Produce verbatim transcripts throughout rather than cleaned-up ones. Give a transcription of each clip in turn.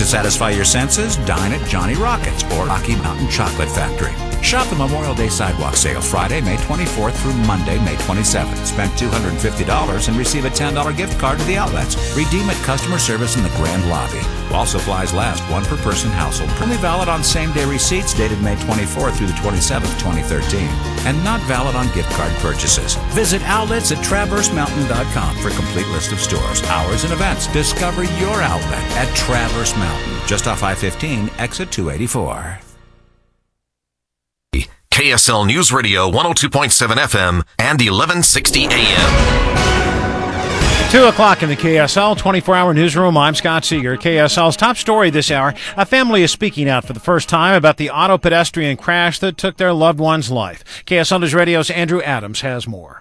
To satisfy your senses, dine at Johnny Rockets or Rocky Mountain Chocolate Factory. Shop the Memorial Day Sidewalk Sale Friday, May twenty-fourth through Monday, May twenty-seventh. Spend two hundred fifty dollars and receive a ten dollars gift card to the outlets. Redeem at customer service in the Grand Lobby. While supplies last, one per person household. Only valid on same-day receipts dated May twenty-fourth through the twenty-seventh, twenty thirteen. And not valid on gift card purchases. Visit outlets at traverse mountain dot com for a complete list of stores, hours, and events. Discover your outlet at Traverse Mountain, just off I fifteen, exit two eighty-four. K S L News Radio one oh two point seven F M and eleven sixty A M. two o'clock in the K S L twenty-four hour newsroom. I'm Scott Seeger. K S L's top story this hour. A family is speaking out for the first time about the auto pedestrian crash that took their loved one's life. K S L News Radio's Andrew Adams has more.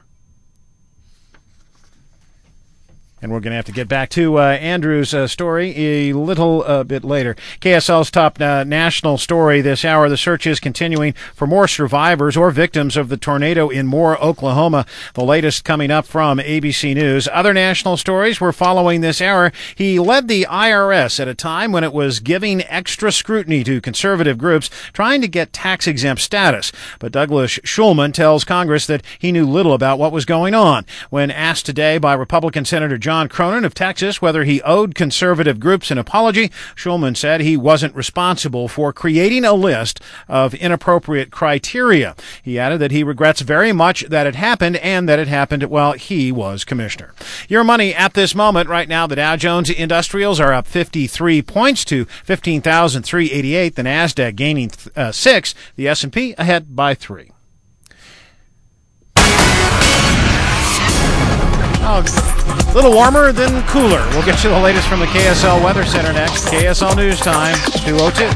And we're going to have to get back to uh, Andrew's uh, story a little uh, bit later. K S L's top uh, national story this hour. The search is continuing for more survivors or victims of the tornado in Moore, Oklahoma. The latest coming up from A B C News. Other national stories we're following this hour. He led the I R S at a time when it was giving extra scrutiny to conservative groups trying to get tax-exempt status. But Douglas Shulman tells Congress that he knew little about what was going on. When asked today by Republican Senator John John Cronin of Texas whether he owed conservative groups an apology, Shulman said he wasn't responsible for creating a list of inappropriate criteria. He added that he regrets very much that it happened and that it happened while he was commissioner. Your money at this moment. Right now, the Dow Jones Industrials are up fifty-three points to fifteen thousand three hundred eighty-eight. The NASDAQ gaining uh, six. The S and P ahead by three. Oh, a little warmer than cooler. We'll get you the latest from the K S L Weather Center next. K S L News Time, two oh two.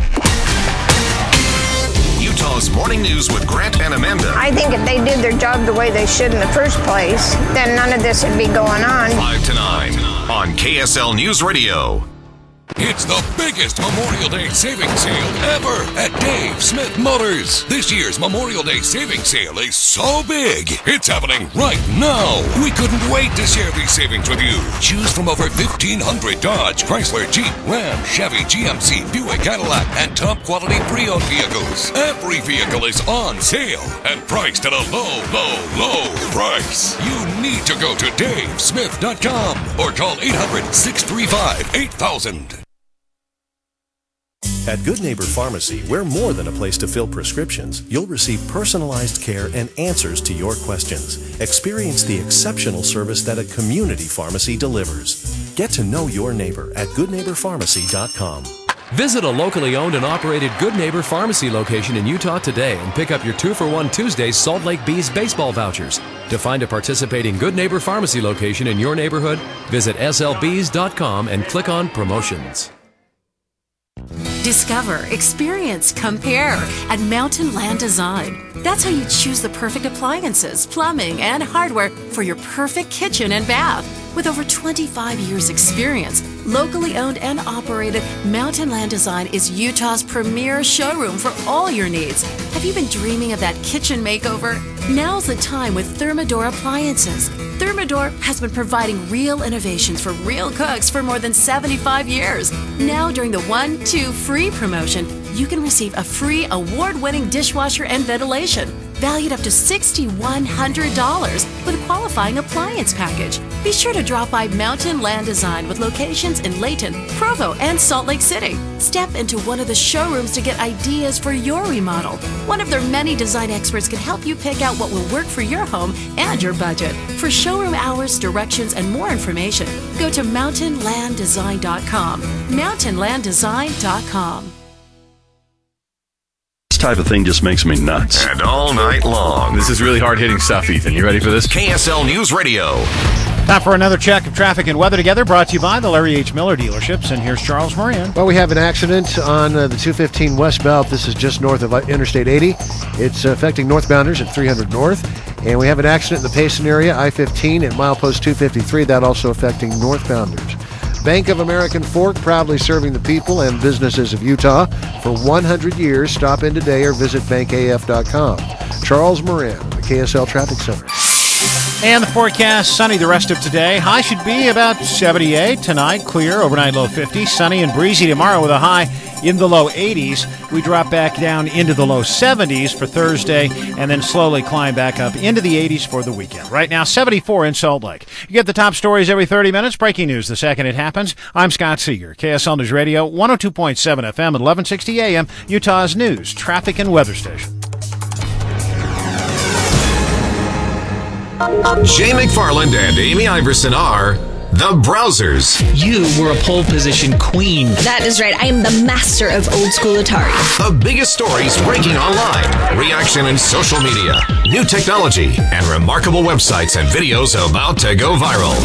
Utah's Morning News with Grant and Amanda. I think if they did their job the way they should in the first place, then none of this would be going on. five to nine on K S L News Radio. It's the biggest Memorial Day savings sale ever at Dave Smith Motors. This year's Memorial Day savings sale is so big, it's happening right now. We couldn't wait to share these savings with you. Choose from over fifteen hundred Dodge, Chrysler, Jeep, Ram, Chevy, G M C, Buick, Cadillac, and top quality pre-owned vehicles. Every vehicle is on sale and priced at a low, low, low price. You need to go to dave smith dot com or call eight hundred, six three five, eight thousand. At Good Neighbor Pharmacy, we're more than a place to fill prescriptions. You'll receive personalized care and answers to your questions. Experience the exceptional service that a community pharmacy delivers. Get to know your neighbor at good neighbor pharmacy dot com. Visit a locally owned and operated Good Neighbor Pharmacy location in Utah today and pick up your two for one Tuesday Salt Lake Bees baseball vouchers. To find a participating Good Neighbor Pharmacy location in your neighborhood, visit S L bees dot com and click on Promotions. Discover, experience, compare at Mountain Land Design. That's how you choose the perfect appliances, plumbing, and hardware for your perfect kitchen and bath. With over twenty-five years experience, locally owned and operated, Mountain Land Design is Utah's premier showroom for all your needs. Have you been dreaming of that kitchen makeover? Now's the time with Thermador appliances. Thermador has been providing real innovations for real cooks for more than seventy-five years. Now during the one, two, free promotion, you can receive a free award-winning dishwasher and ventilation, valued up to six thousand one hundred dollars with a qualifying appliance package. Be sure to drop by Mountain Land Design with locations in Layton, Provo, and Salt Lake City. Step into one of the showrooms to get ideas for your remodel. One of their many design experts can help you pick out what will work for your home and your budget. For showroom hours, directions, and more information, go to mountain land design dot com. mountain land design dot com. This type of thing just makes me nuts. And all night long. This is really hard-hitting stuff, Ethan. You ready for this? K S L News Radio. Time for another check of traffic and weather together, brought to you by the Larry H. Miller dealerships. And here's Charles Moran. Well, we have an accident on uh, the two fifteen westbound. This is just north of Interstate eighty. It's uh, affecting northbounders at three hundred north. And we have an accident in the Payson area, I fifteen at milepost two fifty-three. That also affecting northbounders. Bank of American Fork, proudly serving the people and businesses of Utah for one hundred years. Stop in today or visit bank A F dot com. Charles Moran, the K S L Traffic Center. And the forecast, sunny the rest of today. High should be about seventy-eight. Tonight, clear. Overnight low fifty. Sunny and breezy tomorrow with a high in the low eighties. We drop back down into the low seventies for Thursday and then slowly climb back up into the eighties for the weekend. Right now, seventy-four in Salt Lake. You get the top stories every thirty minutes. Breaking news the second it happens. I'm Scott Seeger, K S L News Radio, one oh two point seven F M at eleven sixty A M, Utah's news, traffic, and weather station. Jay McFarland and Amy Iverson are the Browsers. You were a pole position queen. That is right. I am the master of old school Atari. The biggest stories breaking online, reaction in social media, new technology, and remarkable websites and videos about to go viral.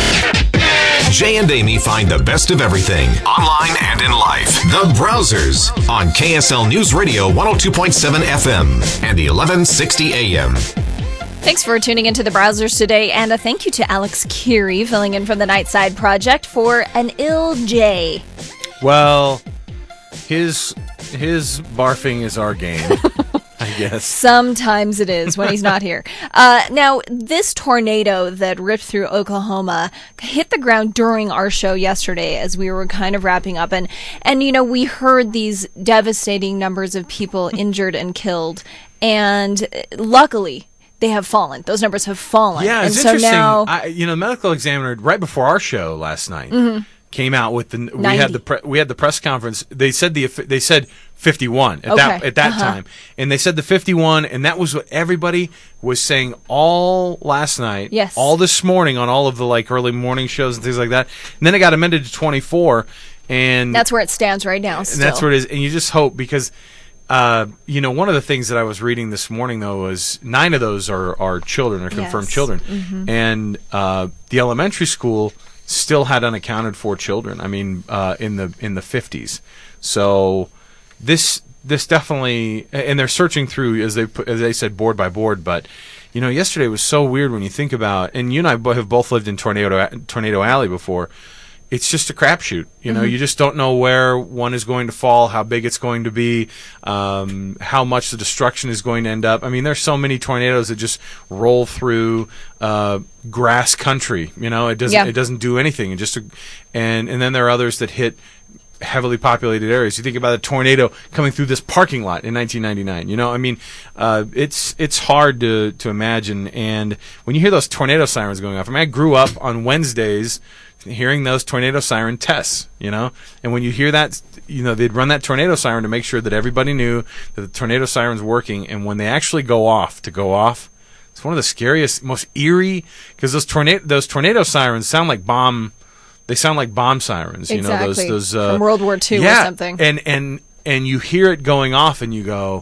Jay and Amy find the best of everything, online and in life. The Browsers on K S L News Radio one oh two point seven F M and eleven sixty A M. Thanks for tuning into the Browsers today, and a thank you to Alex Keary filling in from the Nightside Project for an ill Jay. Well, his his barfing is our game, I guess. Sometimes it is when he's not here. Uh, now, this tornado that ripped through Oklahoma hit the ground during our show yesterday as we were kind of wrapping up. And, and you know, we heard these devastating numbers of people injured and killed. And luckily, they have fallen. Those numbers have fallen. Yeah, and it's so interesting. Now, I, you know, the medical examiner right before our show last night mm-hmm. came out with the we ninety had the pre, we had the press conference. They said the they said fifty-one at okay. that at that uh-huh. time, and they said the fifty-one, and that was what everybody was saying all last night. Yes. All this morning on all of the like early morning shows and things like that, and then it got amended to twenty-four, and that's where it stands right now. Still. And that's where it is, and you just hope because. Uh, you know, one of the things that I was reading this morning, though, was nine of those are, are children, are confirmed yes. children. Mm-hmm. And uh, the elementary school still had unaccounted for children, I mean, uh, in the in the fifties. So this this definitely, and they're searching through, as they put, as they said, board by board. But, you know, yesterday was so weird when you think about, and you and I have both lived in Tornado, Tornado Alley before. It's just a crapshoot. You know, mm-hmm. you just don't know where one is going to fall, how big it's going to be, um, how much the destruction is going to end up. I mean, there's so many tornadoes that just roll through uh, grass country. You know, it doesn't yeah. it doesn't do anything. It just and and then there are others that hit heavily populated areas. You think about a tornado coming through this parking lot in nineteen ninety-nine. You know, I mean, uh, it's it's hard to to imagine. And when you hear those tornado sirens going off, I mean, I grew up on Wednesdays hearing those tornado siren tests, you know, and when you hear that, you know, they'd run that tornado siren to make sure that everybody knew that the tornado siren's working, and when they actually go off, to go off, it's one of the scariest, most eerie, because those tornado those tornado sirens sound like bomb, they sound like bomb sirens, you exactly. know, those those uh, from World War Two yeah, or something, and and and you hear it going off, and you go.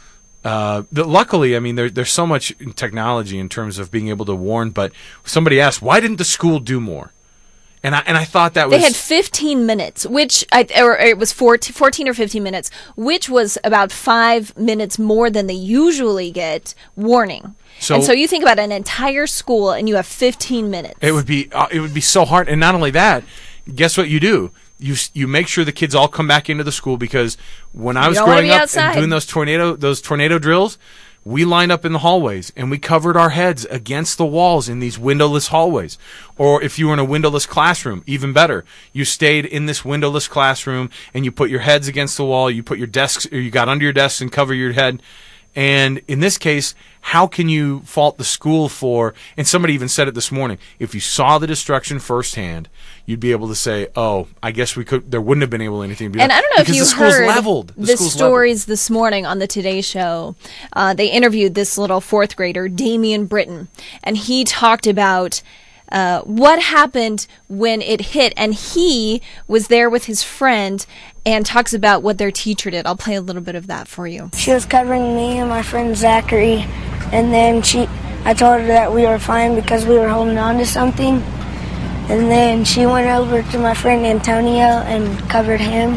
Uh, the, luckily, I mean, there, there's so much technology in terms of being able to warn. But somebody asked, why didn't the school do more? And I and I thought that was they had fifteen minutes, which I or it was fourteen, fourteen or fifteen minutes, which was about five minutes more than they usually get warning. So, and so you think about an entire school, and you have fifteen minutes. It would be uh, it would be so hard. And not only that, guess what you do? You you make sure the kids all come back into the school, because when I was growing up outside. and doing those tornado those tornado drills, we lined up in the hallways and we covered our heads against the walls in these windowless hallways. Or if you were in a windowless classroom, even better. You stayed in this windowless classroom and you put your heads against the wall, you put your desks, or you got under your desks and cover your head. And in this case, how can you fault the school for, and somebody even said it this morning, if you saw the destruction firsthand, you'd be able to say, oh, I guess we could, there wouldn't have been able to anything to be done. And I don't know because if you the school's heard leveled. The, the stories leveled. This morning on the Today Show. Uh, they interviewed this little fourth grader, Damian Britton, and he talked about Uh, what happened when it hit, and he was there with his friend and talks about what their teacher did. I'll play a little bit of that for you. She was covering me and my friend Zachary, and then she, I told her that we were fine because we were holding on to something, and then she went over to my friend Antonio and covered him,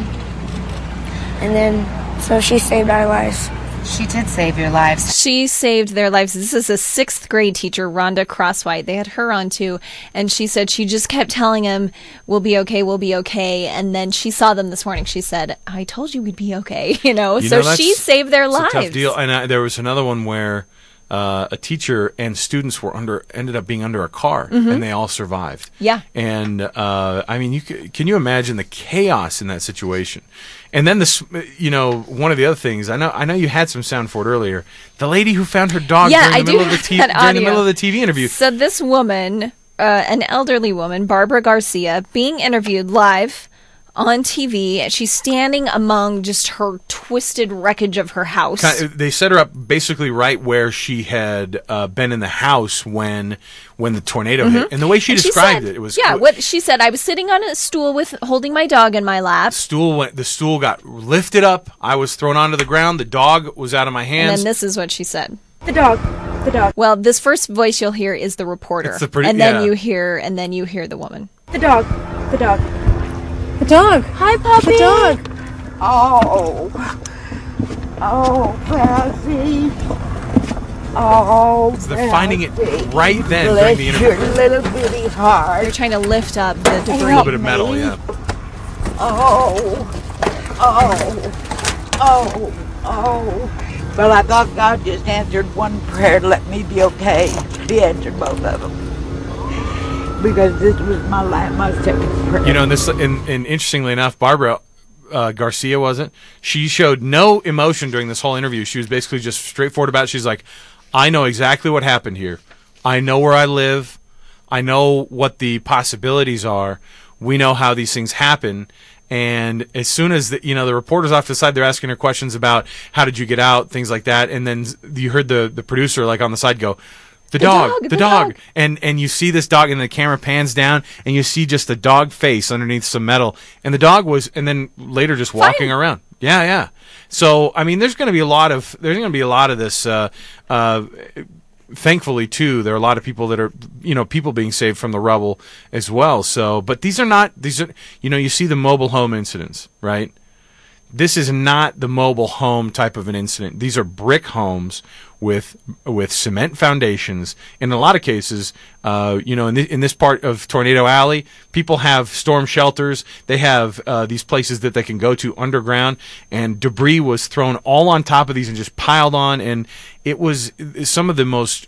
and then so she saved our lives. She did save your lives. She saved their lives. This is a sixth grade teacher, Rhonda Crosswhite. They had her on too, and she said she just kept telling him, we'll be okay, we'll be okay. And then she saw them this morning. She said, I told you we'd be okay, you know. You so know, she saved their lives. It's a tough deal. And I, there was another one where uh, a teacher and students were under ended up being under a car, Mhm. and they all survived. Yeah. And uh, I mean, you c- can you imagine the chaos in that situation? And then this, you know, one of the other things I know, I know you had some sound for it earlier. The lady who found her dog Yeah, during the I do middle of the have T- that during the audio. middle of the T V interview. So this woman, uh, an elderly woman, Barbara Garcia, being interviewed live on T V. She's standing among just her twisted wreckage of her house. Kind of- They set her up basically right where she had uh, been in the house when when the tornado hit, and the way she And described said- it, it was yeah. What she said, I was sitting on a stool with holding my dog in my lap, stool went. The stool got lifted up. I was thrown onto the ground. The dog was out of my and hands. then this is what she said. The dog. The dog. Well, this first voice you'll hear is the reporter, It's the pretty- and then yeah. you hear, and then you hear the woman. The dog. The dog. The dog. Hi, puppy. The dog. Oh. Oh, Percy. Oh, They're finding it right then during Bless the your interview. little bitty heart. They're trying to lift up the A debris. little bit of metal, yeah. Oh. Oh. Oh. Oh. Well, I thought God just answered one prayer to let me be okay. He answered both of them. Because this was my last, my second prayer. You know, and this, and, and interestingly enough, Barbara uh, Garcia wasn't. She showed no emotion during this whole interview. She was basically just straightforward about it. She's like, I know exactly what happened here. I know where I live. I know what the possibilities are. We know how these things happen. And as soon as the, you know, the reporters off to the side, they're asking her questions about how did you get out, things like that. And then you heard the, the producer like on the side go, The, The dog, dog, the, the dog. dog. And and you see this dog, and the camera pans down, and you see just the dog face underneath some metal. And the dog was, and then later just walking Fine. around. Yeah, yeah. So, I mean, there's going to be a lot of, there's going to be a lot of this, uh, uh, thankfully, too, there are a lot of people that are, you know, people being saved from the rubble as well. So, but these are not, these are, you know, you see the mobile home incidents, right? This is not the mobile home type of an incident. These are brick homes with with cement foundations. In a lot of cases, uh, you know, in, th- in this part of Tornado Alley, people have storm shelters. They have uh, these places that they can go to underground, and debris was thrown all on top of these and just piled on. And it was some of the most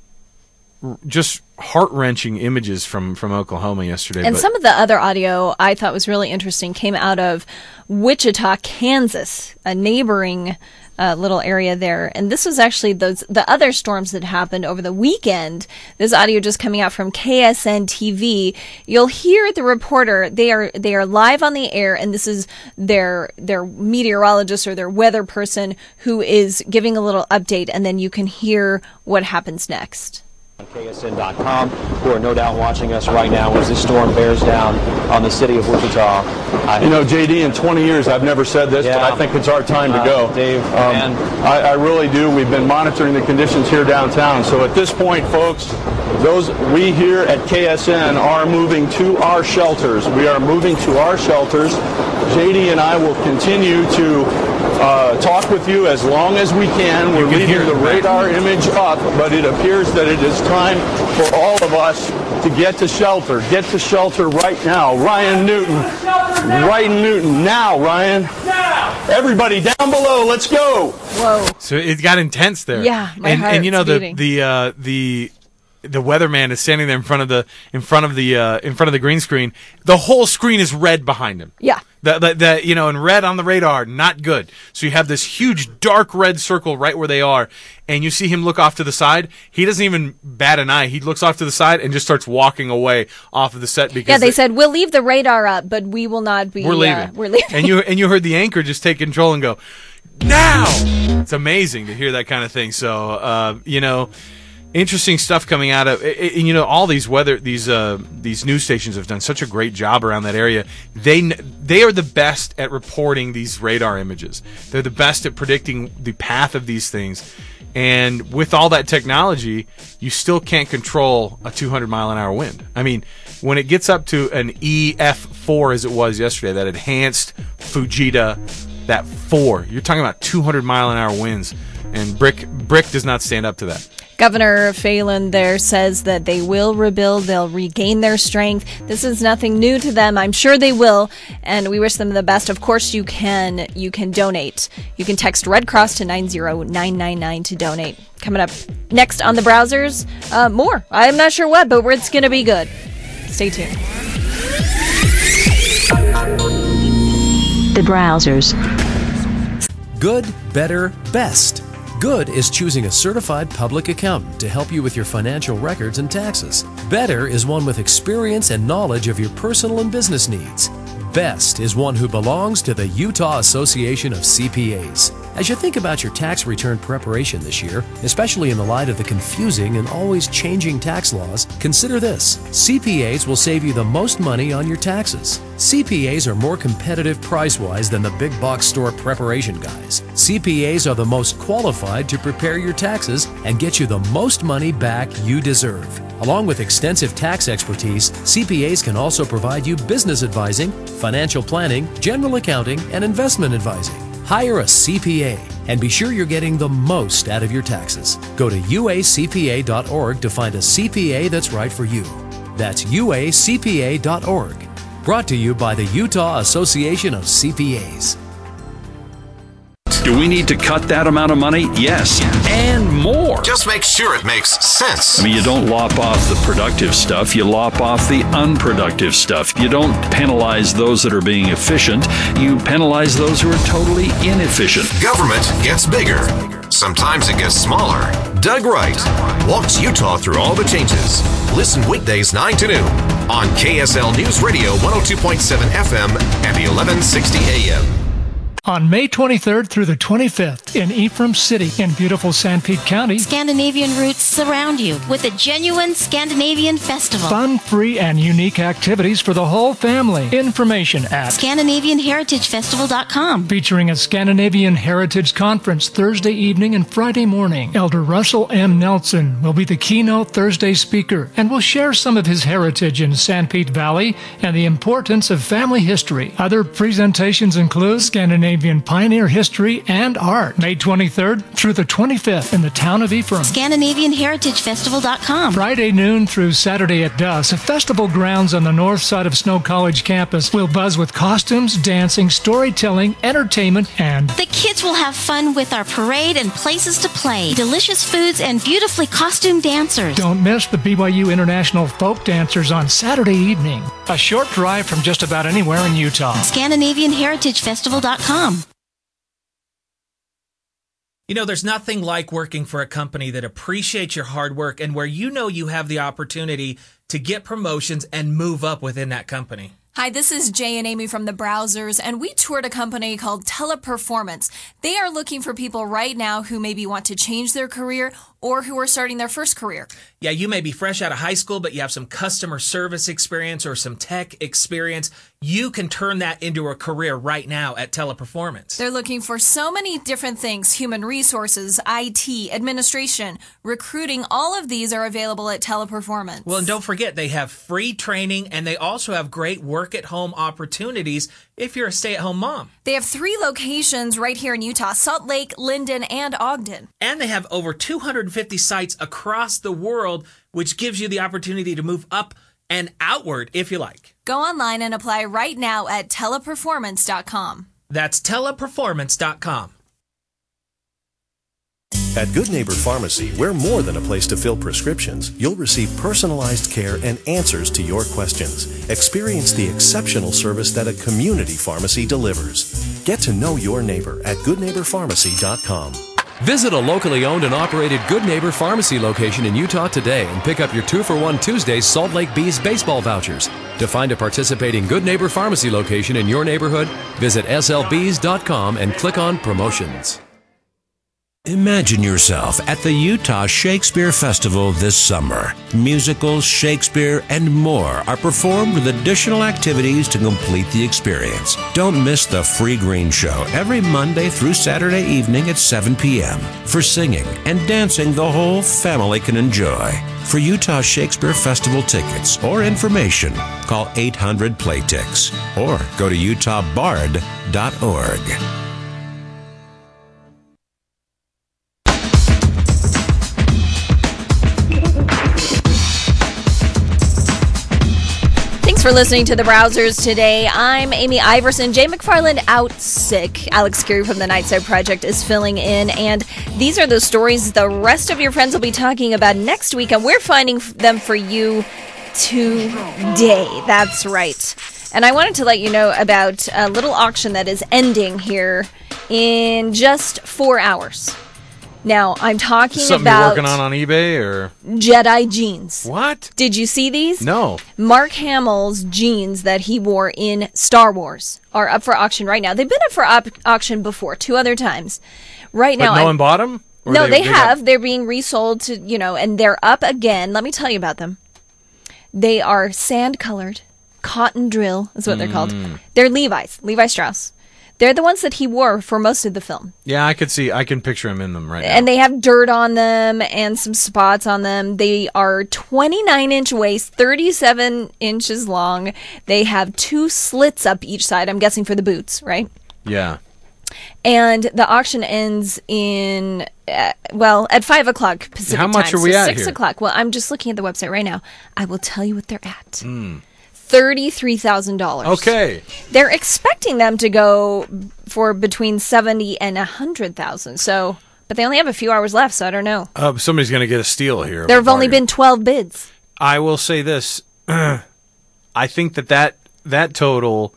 just heart-wrenching images from, from Oklahoma yesterday. And but some of the other audio I thought was really interesting came out of Wichita, Kansas, a neighboring uh, little area there. And this was actually those the other storms that happened over the weekend. This audio just coming out from K S N T V. You'll hear the reporter. They are they are live on the air, and this is their their meteorologist or their weather person who is giving a little update, and then you can hear what happens next. On K S N dot com, who are no doubt watching us right now as this storm bears down on the city of Wichita. I, You know, J D, in twenty years, I've never said this, Yeah. but I think it's our time to Uh, go. Dave, Um, man. I, I really do. We've been monitoring the conditions here downtown. So at this point, folks, those we here at K S N are moving to our shelters. We are moving to our shelters. J D and I will continue to uh, talk with you as long as we can. We're can leaving hear the it, Matt. radar image up, but it appears that it is time for all of us to get to shelter. Get to shelter right now. Ryan Newton. Ryan Newton. Now, Ryan. Now. Everybody down below. Let's go. Whoa. So it got intense there. Yeah, my and, and you know heart's the beating. the uh, the the weatherman is standing there in front of the in front of the uh, in front of the green screen. The whole screen is red behind him. Yeah. That that that you know, and red on the radar, not good. So you have this huge dark red circle right where they are, and you see him look off to the side. He doesn't even bat an eye. He looks off to the side and just starts walking away off of the set because Yeah, they said we'll leave the radar up, but we will not be. we're leaving. Uh, we're leaving. And you and you heard the anchor just take control and go, now. It's amazing to hear that kind of thing. So uh, you know, interesting stuff coming out of. And, you know, all these weather these uh, these news stations have done such a great job around that area. They kn- they are the best at reporting these radar images. They're the best at predicting the path of these things. And with all that technology, you still can't control a two hundred mile an hour wind. I mean, when it gets up to an E F four as it was yesterday, that enhanced Fujita, that four, you're talking about two hundred mile an hour winds, and brick brick does not stand up to that. Governor Phelan there says that they will rebuild, they'll regain their strength. This is nothing new to them. I'm sure they will, and we wish them the best. Of course, you can you can donate. You can text Red Cross to nine zero nine nine nine to donate. Coming up next on the Browsers, uh, more. I'm not sure what, but it's going to be good. Stay tuned. The Browsers. Good, better, best. Good is choosing a certified public accountant to help you with your financial records and taxes. Better is one with experience and knowledge of your personal and business needs. Best is one who belongs to the Utah Association of C P As. As you think about your tax return preparation this year, especially in the light of the confusing and always changing tax laws, consider this. C P As will save you the most money on your taxes. C P As are more competitive price-wise than the big box store preparation guys. C P As are the most qualified to prepare your taxes and get you the most money back you deserve. Along with extensive tax expertise, C P As can also provide you business advising, financial planning, general accounting, and investment advising. Hire a C P A and be sure you're getting the most out of your taxes. Go to U A C P A dot org to find a C P A that's right for you. That's U A C P A dot org. Brought to you by the Utah Association of C P As. Do we need to cut that amount of money? Yes, and more. Just make sure it makes sense. I mean, you don't lop off the productive stuff, you lop off the unproductive stuff. You don't penalize those that are being efficient, you penalize those who are totally inefficient. Government gets bigger. Sometimes it gets smaller. Doug Wright walks Utah through all the changes. Listen weekdays nine to noon on K S L News Radio one oh two point seven F M and eleven sixty A M. On May twenty-third through the twenty-fifth in Ephraim City in beautiful Sanpete County, Scandinavian roots surround you with a genuine Scandinavian festival. Fun, free, and unique activities for the whole family. Information at Scandinavian Heritage Festival dot com. Featuring a Scandinavian Heritage Conference Thursday evening and Friday morning. Elder Russell M. Nelson will be the keynote Thursday speaker and will share some of his heritage in Sanpete Valley and the importance of family history. Other presentations include Scandinavian Pioneer History and Art, May twenty-third through the twenty-fifth in the town of Ephraim. Scandinavian Heritage Festival dot com. Friday noon through Saturday at dusk, festival grounds on the north side of Snow College campus will buzz with costumes, dancing, storytelling, entertainment, and the kids will have fun with our parade and places to play, delicious foods, and beautifully costumed dancers. Don't miss the B Y U International Folk Dancers on Saturday evening. A short drive from just about anywhere in Utah. Scandinavian Heritage Festival dot com. You know, there's nothing like working for a company that appreciates your hard work and where you know you have the opportunity to get promotions and move up within that company. Hi, this is Jay and Amy from the Browsers, and we toured a company called Teleperformance. They are looking for people right now who maybe want to change their career or who are starting their first career. Yeah, you may be fresh out of high school, but you have some customer service experience or some tech experience. You can turn that into a career right now at Teleperformance. They're looking for so many different things: human resources, I T, administration, recruiting. All of these are available at Teleperformance. Well, and don't forget, they have free training, and they also have great work-at-home opportunities if you're a stay-at-home mom. They have three locations right here in Utah: Salt Lake, Linden, and Ogden. And they have over two hundred fifty sites across the world, which gives you the opportunity to move up and outward if you like. Go online and apply right now at teleperformance dot com. That's teleperformance dot com. At Good Neighbor Pharmacy, we're more than a place to fill prescriptions. You'll receive personalized care and answers to your questions. Experience the exceptional service that a community pharmacy delivers. Get to know your neighbor at good neighbor pharmacy dot com. Visit a locally owned and operated Good Neighbor Pharmacy location in Utah today and pick up your two for one Tuesday Salt Lake Bees baseball vouchers. To find a participating Good Neighbor Pharmacy location in your neighborhood, visit S L bees dot com and click on Promotions. Imagine yourself at the Utah Shakespeare Festival this summer. Musicals, Shakespeare, and more are performed with additional activities to complete the experience. Don't miss the Free Green Show every Monday through Saturday evening at seven p.m. for singing and dancing the whole family can enjoy. For Utah Shakespeare Festival tickets or information, call eight hundred play tix or go to utah bard dot org. for listening to The Browsers today. I'm Amy Iverson. Jay McFarland out sick. Alex Curie from the Nightside Project is filling in. And these are the stories the rest of your friends will be talking about next week. And we're finding them for you today. That's right. And I wanted to let you know about a little auction that is ending here in just four hours. Now, I'm talking Something about... you're working on on eBay, or... Jedi jeans. What? Did you see these? No. Mark Hamill's jeans that he wore in Star Wars are up for auction right now. They've been up for op- auction before, two other times. Right But now... no I'm, one bought them? Or no, they, they have. got... They're being resold to, you know, and they're up again. Let me tell you about them. They are sand-colored. Cotton drill is what they're called. Mm. They're Levi's. Levi Strauss. They're the ones that he wore for most of the film. Yeah, I could see. I can picture him in them right now. And they have dirt on them and some spots on them. They are twenty-nine inch waist, thirty-seven inches long. They have two slits up each side, I'm guessing for the boots, right? Yeah. And the auction ends in, uh, well, at five o'clock Pacific How much time, are we so at six here? o'clock. Well, I'm just looking at the website right now. I will tell you what they're at. Mm. thirty-three thousand dollars. Okay. They're expecting them to go for between seventy and one hundred thousand. So, but they only have a few hours left, so I don't know. Uh, somebody's going to get a steal here. There have only been twelve bids. I will say this. I think that, that that total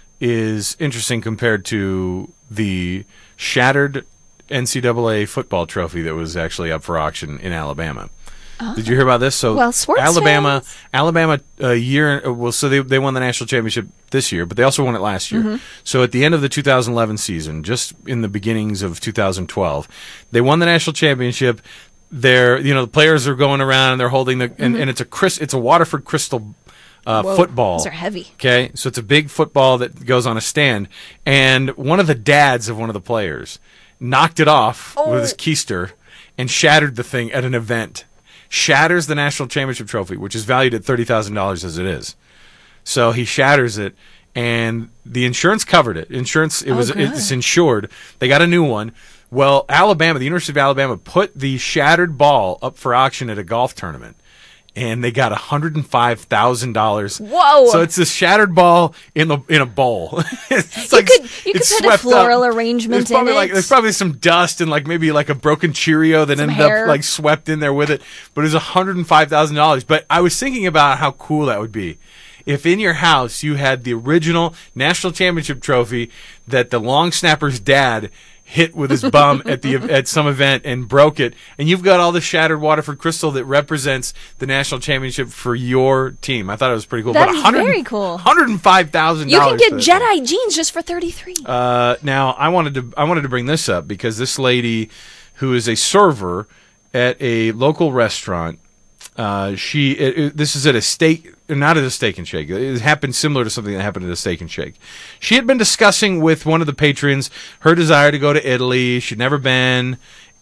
is interesting compared to the shattered N C double A football trophy that was actually up for auction in Alabama. Oh. Did you hear about this? So Well, sports Alabama, fans. Alabama, a year. Well, so they they won the national championship this year, but they also won it last year. Mhm. So at the end of the two thousand eleven season, just in the beginnings of two thousand twelve, they won the national championship. They're, you know, the players are going around and they're holding the, and, Mhm. and it's a Chris, it's a Waterford Crystal uh, Whoa, football. those are heavy. Okay, so it's a big football that goes on a stand, and one of the dads of one of the players knocked it off with his keister and shattered the thing at an event. Shatters the national championship trophy, which is valued at thirty thousand dollars as it is. So he shatters it, and the insurance covered it. Insurance, it Oh, was good. it's insured. They got a new one. Well, Alabama, the University of Alabama, put the shattered ball up for auction at a golf tournament, and they got one hundred five thousand dollars. Whoa! So it's this shattered ball in the in a bowl. it's You like could you could it's put a swept floral up. arrangement There's probably in like it. there's probably some dust and like maybe like a broken Cheerio that Some ended hair. up like swept in there with it. But it was one hundred five thousand dollars. But I was thinking about how cool that would be if in your house you had the original national championship trophy that the long snapper's dad hit with his bum at the at some event and broke it, and you've got all the shattered Waterford crystal that represents the national championship for your team. I thought it was pretty cool. That but is one hundred very cool. one hundred five thousand You dollars. can get Jedi jeans just for thirty-three. Uh, now I wanted to I wanted to bring this up because this lady, who is a server at a local restaurant, uh, she it, it- this is at a steak, not at a Steak and Shake. It happened similar to something that happened at a Steak and Shake. She had been discussing with one of the patrons her desire to go to Italy. She'd never been,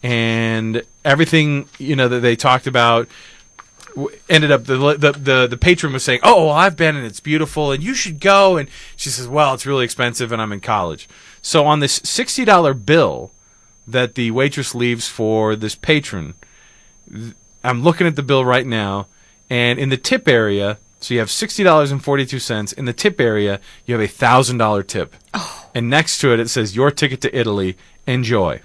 and everything you know that they talked about w- ended up the, the the the patron was saying, "Oh, well, I've been and it's beautiful, and you should go." And she says, "Well, it's really expensive, and I'm in college." So on this sixty dollar bill that the waitress leaves for this patron, th- I'm looking at the bill right now, and in the tip area, so you have sixty dollars and forty-two cents. In the tip area, you have a one thousand dollars tip. And next to it, it says, "Your ticket to Italy. Enjoy."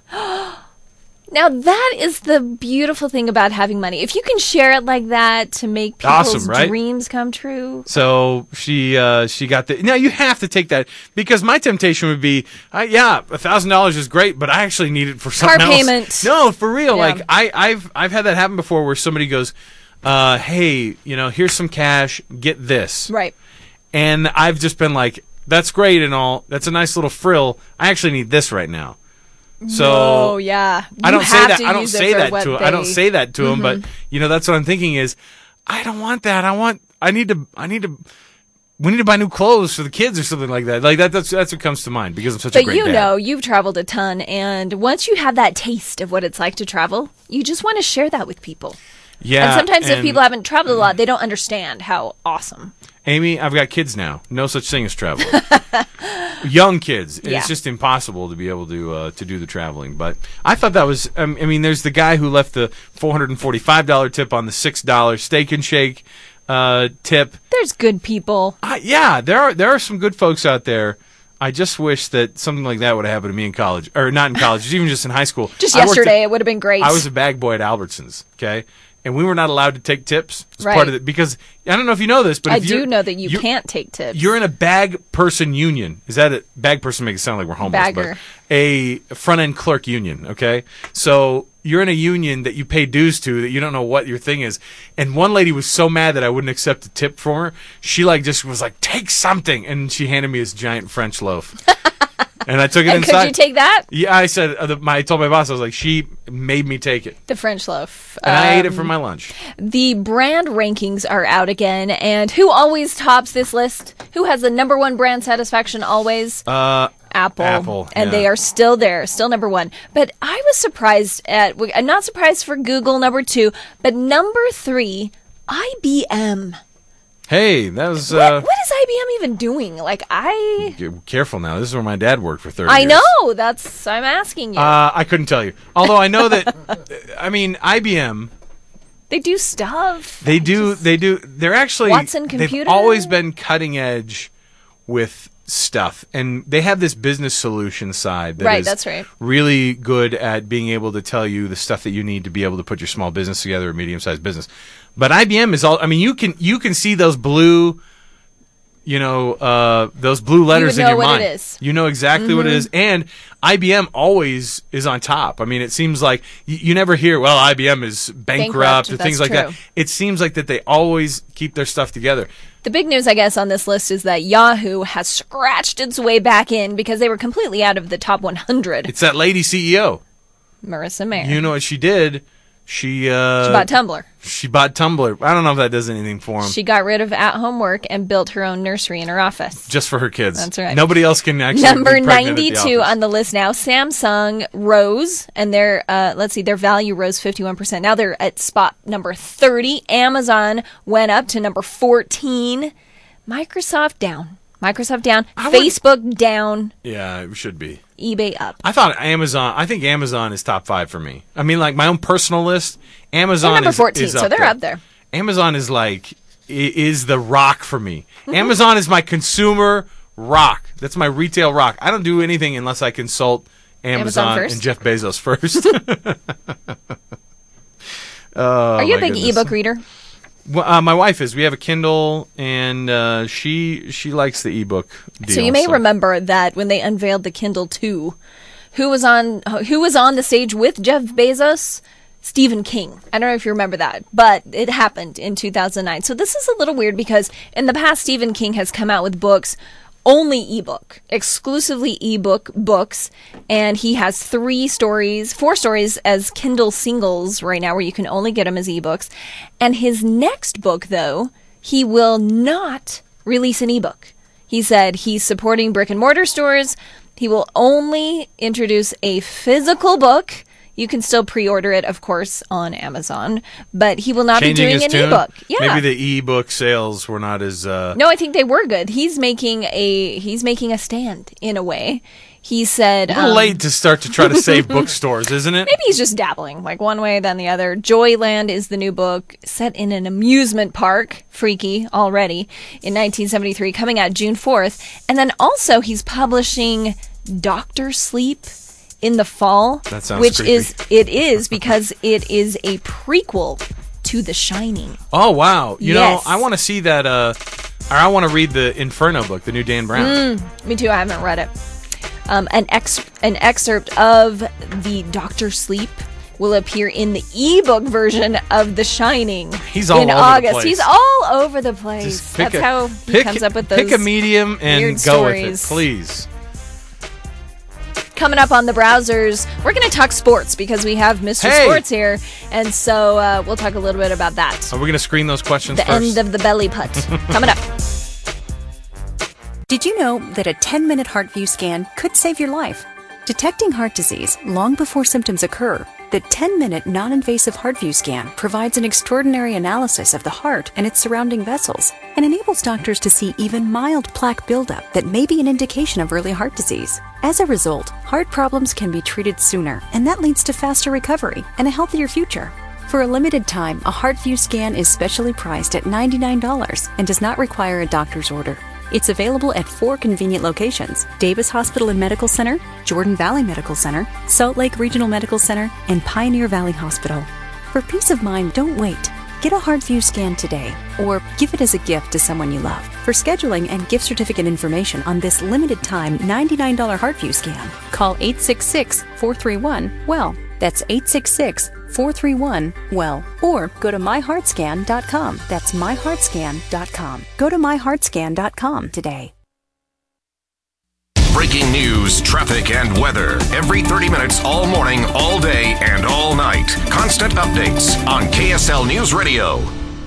Now that is the beautiful thing about having money. If you can share it like that to make people's Awesome, right? dreams come true. So she uh, she got the. Now you have to take that because my temptation would be, uh, yeah, a thousand dollars is great, but I actually need it for something Car else. payment. No, for real. Yeah. Like I, I've I've had that happen before where somebody goes, uh, "Hey, you know, here's some cash. Get this." Right. And I've just been like, "That's great and all. That's a nice little frill. I actually need this right now." So oh yeah, I You don't say have that. to I don't use it say for that what to him. I don't they- say that to him. But Mhm. you know, that's what I'm thinking is, I don't want that. I want. I need to. I need to. We need to buy new clothes for the kids or something like that. Like that. That's that's what comes to mind because I'm such a But great you dad. know, you've traveled a ton, and once you have that taste of what it's like to travel, you just want to share that with people. Yeah. and sometimes if and- people haven't traveled a lot, they don't understand how awesome. Amy, I've got kids now. No such thing as travel. Young kids. Yeah. It's just impossible to be able to uh, to do the traveling. But I thought that was. Um, I mean, there's the guy who left the four hundred forty-five dollars tip on the six dollar Steak and Shake. uh, tip. There's good people. Uh, yeah, there are there are some good folks out there. I just wish that something like that would have happened to me in college, or not in college, even just in high school. Just I worked yesterday, at- it would have been great. I was a bag boy at Albertsons, okay? And we were not allowed to take tips. It's Right. part of it because I don't know if you know this, but I if you're, do know that you you're- can't take tips. You're in a bag person union. Is that it? Bag person makes it sound like we're homeless, Bagger. but a front end clerk union. Okay, so you're in a union that you pay dues to that you don't know what your thing is. And one lady was so mad that I wouldn't accept a tip from her. She like just was like, "Take something," and she handed me this giant French loaf. And I took it and inside. could you take that? Yeah, I said. Uh, the, my, I told my boss, I was like, she made me take it, The French loaf. and I ate it Um, for my lunch. The brand rankings are out again, and who always tops this list? Who has the number one brand satisfaction always? Uh, Apple. Apple, And yeah. they are still there, still number one. But I was surprised at, I'm not surprised for Google, number two, but number three, I B M. Hey, that was. What, Uh, what is I B M even doing? Like, I. get Careful now. This is where my dad worked for thirty I years. know, that's, I'm asking you. Uh, I couldn't tell you. Although I know that, I mean, I B M. They do stuff. They do. They do. They're actually. Watson They've Computer? always been cutting edge with stuff, and they have this business solution side that Right, is that's right. really good at being able to tell you the stuff that you need to be able to put your small business together, or medium-sized business. But I B M is all. I mean, you can you can see those blue. You know, uh, those blue letters would in know your what mind. it is. You know exactly what it Mhm. is. And I B M always is on top. I mean, it seems like you, you never hear, well, I B M is bankrupt, Bankrupt, or things that's like that. true. It seems like that they always keep their stuff together. The big news, I guess, on this list is that Yahoo has scratched its way back in because they were completely out of the top one hundred. It's that lady C E O. Marissa Mayer. You know what she did? She, uh, She bought Tumblr. She bought Tumblr. I don't know if that does anything for him. She got rid of at-home work and built her own nursery in her office. Just for her kids. That's right. Nobody else can actually Number be pregnant at the ninety-two office. on the list now. Samsung rose, and their uh, let's see, their value rose fifty-one percent. Now they're at spot number thirty. Amazon went up to number fourteen. Microsoft down. Microsoft down. Facebook down. Yeah, it should be. eBay up. I thought Amazon. I think Amazon is top five for me. I mean, like my own personal list. Amazon They're number is, fourteen, is so they're there. up there. Amazon is like i- is the rock for me. Amazon is my consumer rock. That's my retail rock. I don't do anything unless I consult Amazon Amazon, first? and Jeff Bezos first. Oh, Are you a my big goodness. ebook reader? Well, uh, my wife is. We have a Kindle, and uh, she she likes the ebook deal. So you may remember that when they unveiled the Kindle two, who was on who was on the stage with Jeff Bezos? Stephen King. I don't know if you remember that, but it happened in two thousand nine. So this is a little weird because in the past, Stephen King has come out with books only ebook, exclusively ebook books, and he has three stories, four stories as Kindle singles right now where you can only get them as ebooks. And his next book, though, he will not release an ebook. He said he's supporting brick and mortar stores. He will only introduce a physical book. You can still pre-order it, of course, on Amazon, but he will not Changing be doing his an tune? ebook. Yeah. Maybe the ebook sales were not as. Uh, No, I think they were good. He's making a he's making a stand in a way. He said a little um, late to start to try to save bookstores, isn't it? Maybe he's just dabbling, like one way then the other. Joyland is the new book set in an amusement park, freaky already, in nineteen seventy-three, coming out June fourth. And then also he's publishing Doctor Sleep in the fall, That sounds which creepy. is it is because it is a prequel to The Shining. Oh wow! You Yes. know, I want to see that. Uh, or I want to read the Inferno book, the new Dan Brown. Mm, me too. I haven't read it. Um, an ex an excerpt of the Doctor Sleep will appear in the ebook version of The Shining. He's all in over the August. place. He's all over the place. Just pick That's a- how he pick- comes up with those. Pick a medium and weird go with stories. it, please. Coming up on the browsers, we're going to talk sports because we have Mister Hey! Sports here, and so uh, we'll talk a little bit about that. Are we going to screen those questions The first? end of the belly putt coming up. Did you know that a ten-minute HeartView scan could save your life? Detecting heart disease long before symptoms occur, the ten-minute non-invasive HeartView scan provides an extraordinary analysis of the heart and its surrounding vessels and enables doctors to see even mild plaque buildup that may be an indication of early heart disease. As a result, heart problems can be treated sooner, and that leads to faster recovery and a healthier future. For a limited time, a HeartView scan is specially priced at ninety-nine dollars and does not require a doctor's order. It's available at four convenient locations: Davis Hospital and Medical Center, Jordan Valley Medical Center, Salt Lake Regional Medical Center, and Pioneer Valley Hospital. For peace of mind, don't wait. Get a HeartView scan today, or give it as a gift to someone you love. For scheduling and gift certificate information on this limited time ninety-nine dollars HeartView scan, call eight six six, four three one, W E L L. That's eight six six, four three one, W E L L. Or go to my heart scan dot com. That's my heart scan dot com. Go to my heart scan dot com today. Breaking news, traffic, and weather. Every thirty minutes, all morning, all day, and all night. Constant updates on K S L News Radio.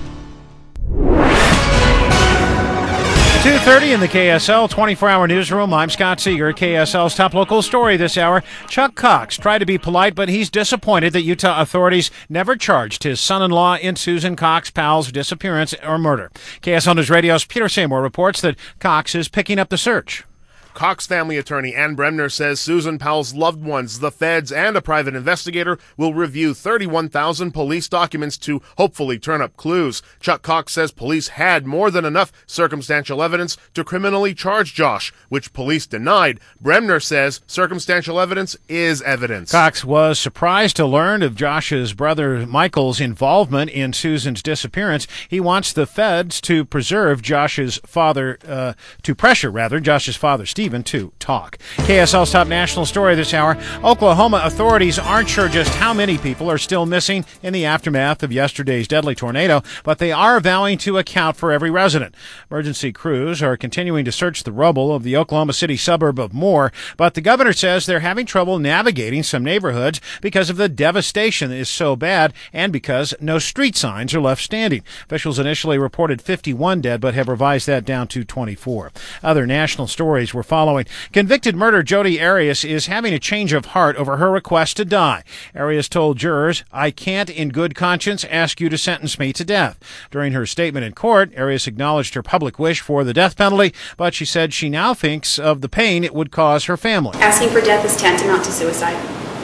two thirty in the K S L twenty-four hour newsroom. I'm Scott Seeger. K S L's top local story this hour. Chuck Cox tried to be polite, but he's disappointed that Utah authorities never charged his son-in-law in Susan Cox Powell's disappearance or murder. K S L News Radio's Peter Seymour reports that Cox is picking up the search. Cox family attorney Ann Bremner says Susan Powell's loved ones, the feds, and a private investigator will review thirty-one thousand police documents to hopefully turn up clues. Chuck Cox says police had more than enough circumstantial evidence to criminally charge Josh, which police denied. Bremner says circumstantial evidence is evidence. Cox was surprised to learn of Josh's brother Michael's involvement in Susan's disappearance. He wants the feds to preserve Josh's father, uh, to pressure, rather, Josh's father, Steve. Even to talk. K S L's top national story this hour. Oklahoma authorities aren't sure just how many people are still missing in the aftermath of yesterday's deadly tornado, but they are vowing to account for every resident. Emergency crews are continuing to search the rubble of the Oklahoma City suburb of Moore, but the governor says they're having trouble navigating some neighborhoods because of the devastation that is so bad and because no street signs are left standing. Officials initially reported fifty-one dead, but have revised that down to twenty-four. Other national stories were following. Convicted murderer Jodi Arias is having a change of heart over her request to die. Arias told jurors, "I can't in good conscience ask you to sentence me to death." During her statement in court, Arias acknowledged her public wish for the death penalty, but she said she now thinks of the pain it would cause her family. Asking for death is tantamount to suicide.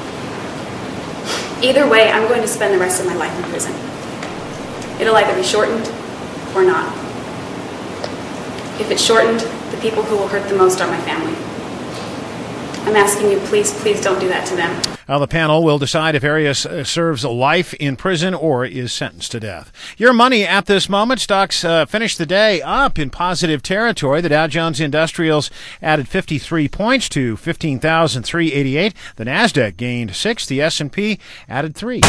Either way, I'm going to spend the rest of my life in prison. It'll either be shortened or not. If it's shortened, the people who will hurt the most are my family. I'm asking you, please, please don't do that to them. Now, the panel will decide if Arias uh, serves a life in prison or is sentenced to death. Your money at this moment. Stocks uh, finished the day up in positive territory. The Dow Jones Industrials added fifty-three points to fifteen thousand three hundred eighty-eight. The NASDAQ gained six. The S and P added three.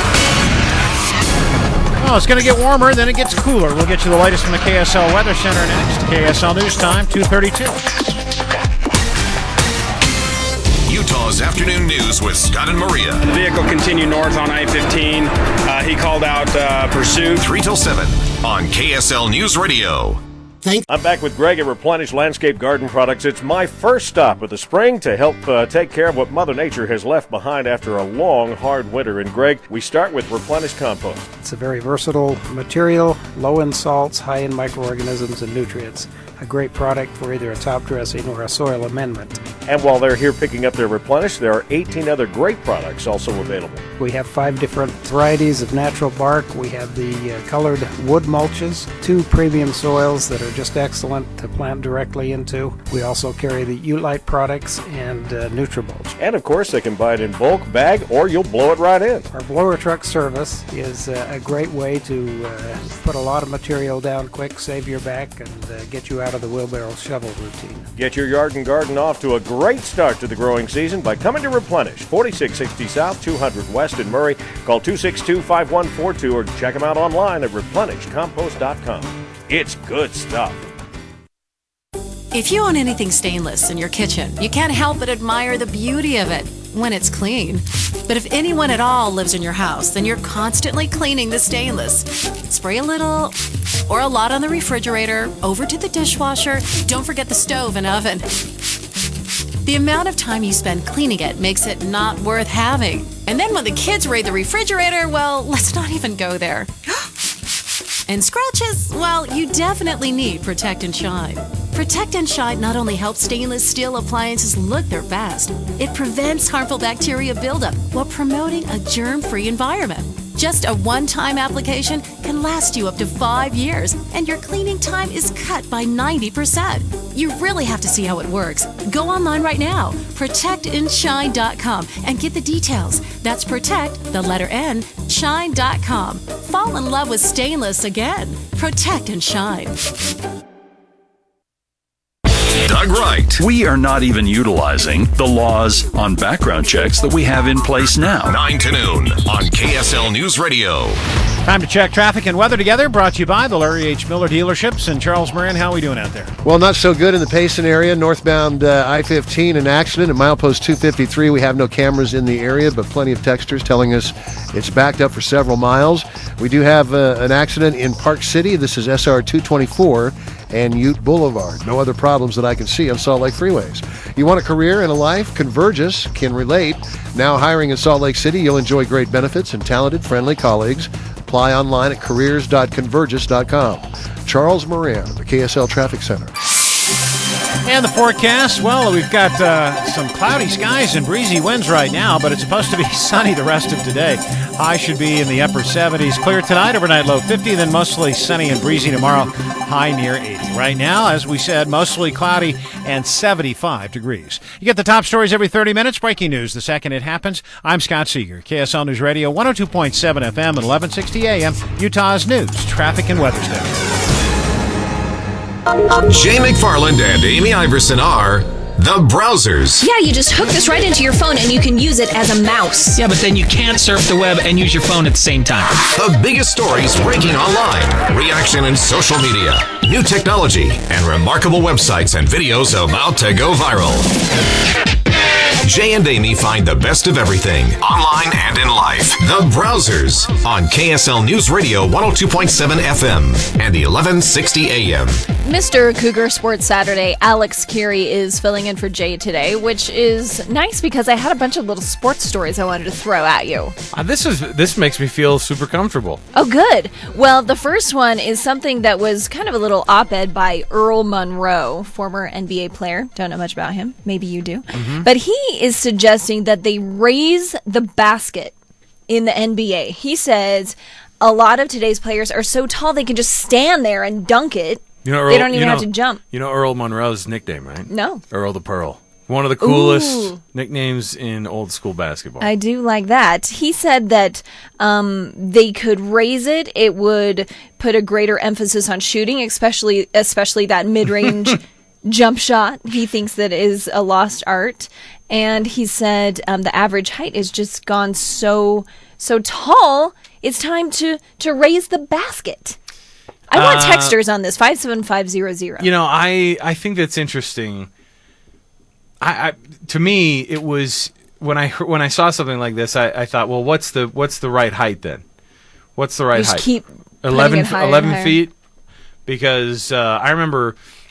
Oh, it's going to get warmer, then it gets cooler. We'll get you the latest from the K S L Weather Center next. K S L News Time, two thirty-two. Utah's Afternoon News with Scott and Maria. The vehicle continued north on I fifteen. Uh, he called out uh, pursuit. three till seven on K S L News Radio. I'm back with Greg at Replenish Landscape Garden Products. It's my first stop of the spring to help uh, take care of what Mother Nature has left behind after a long, hard winter. And Greg, we start with Replenish Compost. It's a very versatile material, low in salts, high in microorganisms and nutrients. A great product for either a top dressing or a soil amendment. And while they're here picking up their Replenish, there are eighteen other great products also available. We have five different varieties of natural bark. We have the uh, colored wood mulches, two premium soils that are just excellent to plant directly into. We also carry the Ulite products and uh, NutriMulch. And of course, they can buy it in bulk, bag, or you'll blow it right in. Our blower truck service is uh, a great way to uh, put a lot of material down quick, save your back, and uh, get you out of the wheelbarrow shovel routine. Get your yard and garden off to a great start to the growing season by coming to Replenish, forty-six sixty South, two hundred West in Murray. Call two six two, five one four two or check them out online at replenish compost dot com. It's good stuff. If you own anything stainless in your kitchen, you can't help but admire the beauty of it when it's clean. But if anyone at all lives in your house, then you're constantly cleaning the stainless. Spray a little or a lot on the refrigerator, over to the dishwasher. Don't forget the stove and oven. The amount of time you spend cleaning it makes it not worth having. And then when the kids raid the refrigerator, well, let's not even go there. And scratches? Well, you definitely need Protect and Shine. Protect and Shine not only helps stainless steel appliances look their best, it prevents harmful bacteria buildup while promoting a germ-free environment. Just a one-time application can last you up to five years, and your cleaning time is cut by ninety percent. You really have to see how it works. Go online right now, protect and shine dot com, and get the details. That's protect, the letter N, shine dot com. Fall in love with stainless again. Protect and shine. Doug Wright. We are not even utilizing the laws on background checks that we have in place now. nine to noon on K S L News Radio. Time to check traffic and weather together, brought to you by the Larry H. Miller dealerships. And Charles Moran, how are we doing out there? Well, not so good in the Payson area. Northbound uh, I fifteen, an accident at milepost two fifty-three. We have no cameras in the area, but plenty of texters telling us it's backed up for several miles. We do have uh, an accident in Park City. This is S R two twenty-four and Ute Boulevard. No other problems that I can see on Salt Lake freeways. You want a career and a life? Convergys can relate. Now hiring in Salt Lake City, you'll enjoy great benefits and talented, friendly colleagues. Apply online at careers dot convergys dot com. Charles Moran, the K S L Traffic Center. And the forecast, well, we've got uh, some cloudy skies and breezy winds right now, but it's supposed to be sunny the rest of today. High should be in the upper seventies. Clear tonight, overnight low fifty, then mostly sunny and breezy tomorrow, high near eighty. Right now, as we said, mostly cloudy and seventy-five degrees. You get the top stories every thirty minutes, breaking news the second it happens. I'm Scott Seeger, K S L News Radio, one oh two point seven F M and eleven sixty A M, Utah's news, traffic, and weather station. Jay McFarland and Amy Iverson are the Browsers. Yeah, you just hook this right into your phone and you can use it as a mouse. Yeah, but then you can't surf the web and use your phone at the same time. The biggest stories breaking online, reaction and social media, new technology, and remarkable websites and videos about to go viral. Jay and Amy find the best of everything, online and in life. The Browsers on K S L News Radio one oh two point seven F M and the eleven sixty A M. Mister Cougar Sports Saturday, Alex Carey is filling in for Jay today, which is nice because I had a bunch of little sports stories I wanted to throw at you. Uh, this is this makes me feel super comfortable. Oh, good. Well, the first one is something that was kind of a little op-ed by Earl Monroe, former N B A player. Don't know much about him. Maybe you do. Mm-hmm. But he is suggesting that they raise the basket in the N B A. He says a lot of today's players are so tall they can just stand there and dunk it. You know, Earl, they don't even you know, have to jump. You know Earl Monroe's nickname, right? No. Earl the Pearl. One of the coolest Ooh. nicknames in old school basketball. I do like that. He said that um, they could raise it. It would put a greater emphasis on shooting, especially especially that mid-range jump shot. He thinks that is a lost art. And he said um, the average height has just gone so so tall, it's time to, to raise the basket. I want Uh, texters on this, five seven five zero zero. You know, I, I think that's interesting. I, I to me, it was when I when I saw something like this, I, I thought, well, what's the what's the right height then? What's the right Just height? keep putting eleven it higher and eleven higher. feet, because uh, I remember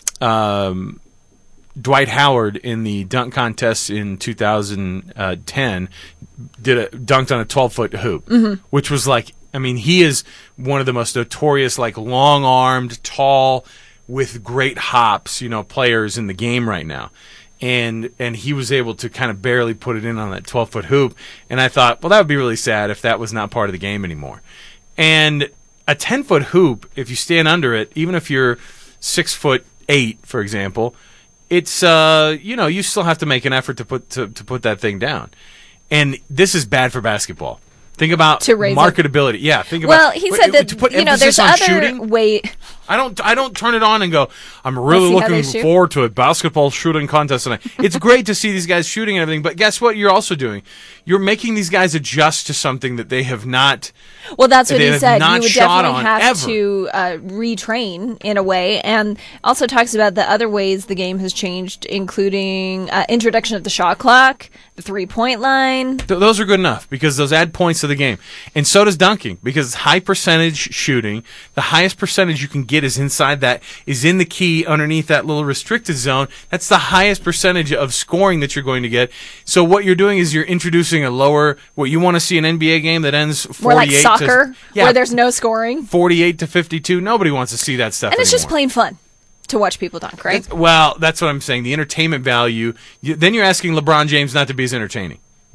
um, Dwight Howard in the dunk contest in two thousand ten did a dunked on a twelve foot hoop, Mhm. which was like, I mean, he is one of the most notorious, like long armed, tall, with great hops, you know, players in the game right now. And and he was able to kind of barely put it in on that twelve foot hoop. And I thought, well, that would be really sad if that was not part of the game anymore. And a ten foot hoop, if you stand under it, even if you're six foot eight, for example, it's uh you know, you still have to make an effort to put to, to put that thing down. And this is bad for basketball. Think about To raise marketability. Yeah, think about. Well, he said that, to put you know, emphasis there's on other shooting. way. I don't. I don't turn it on and go, I'm really Let's see how they looking shoot." forward to a basketball shooting contest tonight. It's great to see these guys shooting and everything, but guess what? You're also doing. You're making these guys adjust to something that they have not. Well, that's what they he have said. You not would shot definitely on have ever. to uh, retrain in a way, and also talks about the other ways the game has changed, including uh, introduction of the shot clock, the three-point line. Th- those are good enough because those add points to the game. And so does dunking because it's high percentage shooting. The highest percentage you can get is inside that, is in the key underneath that little restricted zone. That's the highest percentage of scoring that you're going to get. So what you're doing is you're introducing a lower, what you want to see an N B A game that ends forty-eight More like soccer, to, yeah, where there's no scoring. forty-eight to fifty-two. Nobody wants to see that stuff And it's just anymore. plain fun to watch people dunk, right? Well, that's what I'm saying. The entertainment value. You, then you're asking LeBron James not to be as entertaining.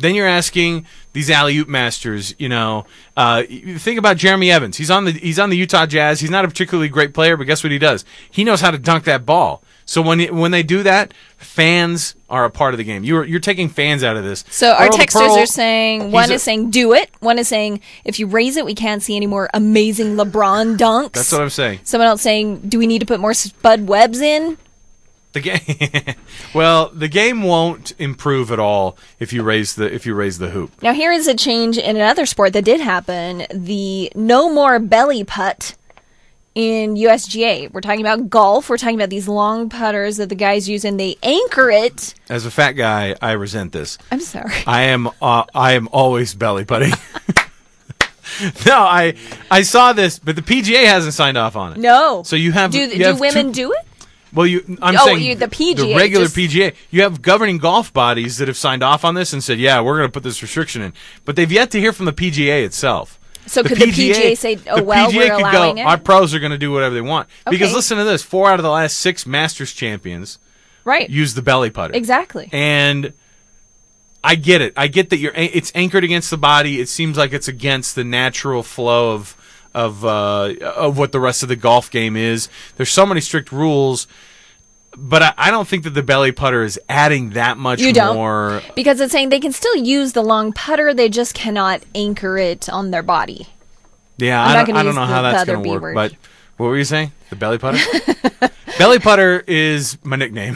Then you're asking these alley-oop masters, you know, uh, you think about Jeremy Evans. He's on the he's on the Utah Jazz. He's not a particularly great player, but guess what he does? He knows how to dunk that ball. So when when they do that, fans are a part of the game. You're you're taking fans out of this. So our Earl texters Pearl, are saying, one a- is saying do it. One is saying if you raise it, we can't see any more amazing LeBron dunks. That's what I'm saying. Someone else saying, do we need to put more Spud Webbs in? The game, well, the game won't improve at all if you raise the if you raise the hoop. Now here is a change in another sport that did happen: the no more belly putt in U S G A. We're talking about golf. We're talking about these long putters that the guys use, and they anchor it. As a fat guy, I resent this. I'm sorry. I am uh, I am always belly putting. No, I I saw this, but the P G A hasn't signed off on it. No. So you have do you do have women two, do it? Well, you I'm Oh, saying you- the P G A, the regular just- P G A. You have governing golf bodies that have signed off on this and said, "Yeah, we're going to put this restriction in," but they've yet to hear from the P G A itself. So could the P G A say, "Oh the well, P G A we're could allowing go, it"? Our pros are going to do whatever they want because Okay. listen to this: four out of the last six Masters champions Right. use the belly putter. Exactly. And I get it. I get that you're. It's anchored against the body. It seems like it's against the natural flow of of uh, of what the rest of the golf game is. There's so many strict rules, but I, I don't think that the belly putter is adding that much You don't. more. Because it's saying they can still use the long putter, they just cannot anchor it on their body. Yeah, I'm I not don't, gonna I don't use know the- how the that's other going to B work. word. But what were you saying? The belly putter. Belly putter is my nickname.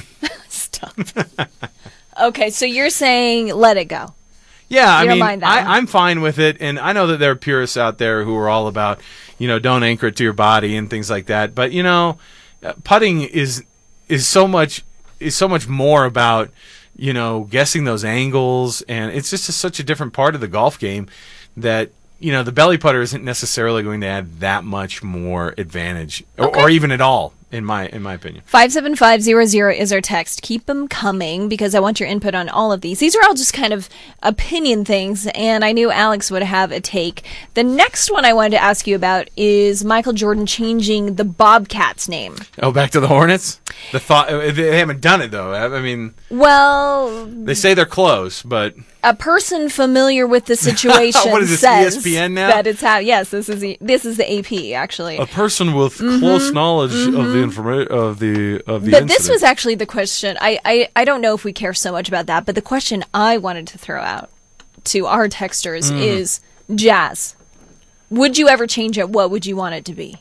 Okay, so you're saying let it go. Yeah, You I don't mean, mind that one. I, I'm fine with it, and I know that there are purists out there who are all about, you know, don't anchor it to your body and things like that. But you know, uh, putting is is so much is so much more about, you know, guessing those angles, and it's just a, such a different part of the golf game that, you know, the belly putter isn't necessarily going to add that much more advantage, or, or even at all, in my in my opinion. five seven five zero zero is our text. Keep them coming because I want your input on all of these. These are all just kind of opinion things, and I knew Alex would have a take. The next one I wanted to ask you about is Michael Jordan changing the Bobcats name. Oh, back to the Hornets. The thought they haven't done it though. I mean, Well, they say they're close, but a person familiar with the situation What is this, says E S P N now? that it's how. Yes, this is the, this is the A P actually. a person with Mhm, close knowledge of mhm. the information of the of the But incident. this was actually the question. I, I, I don't know if we care so much about that, but the question I wanted to throw out to our texters Mm. is jazz. Would you ever change it? What would you want it to be?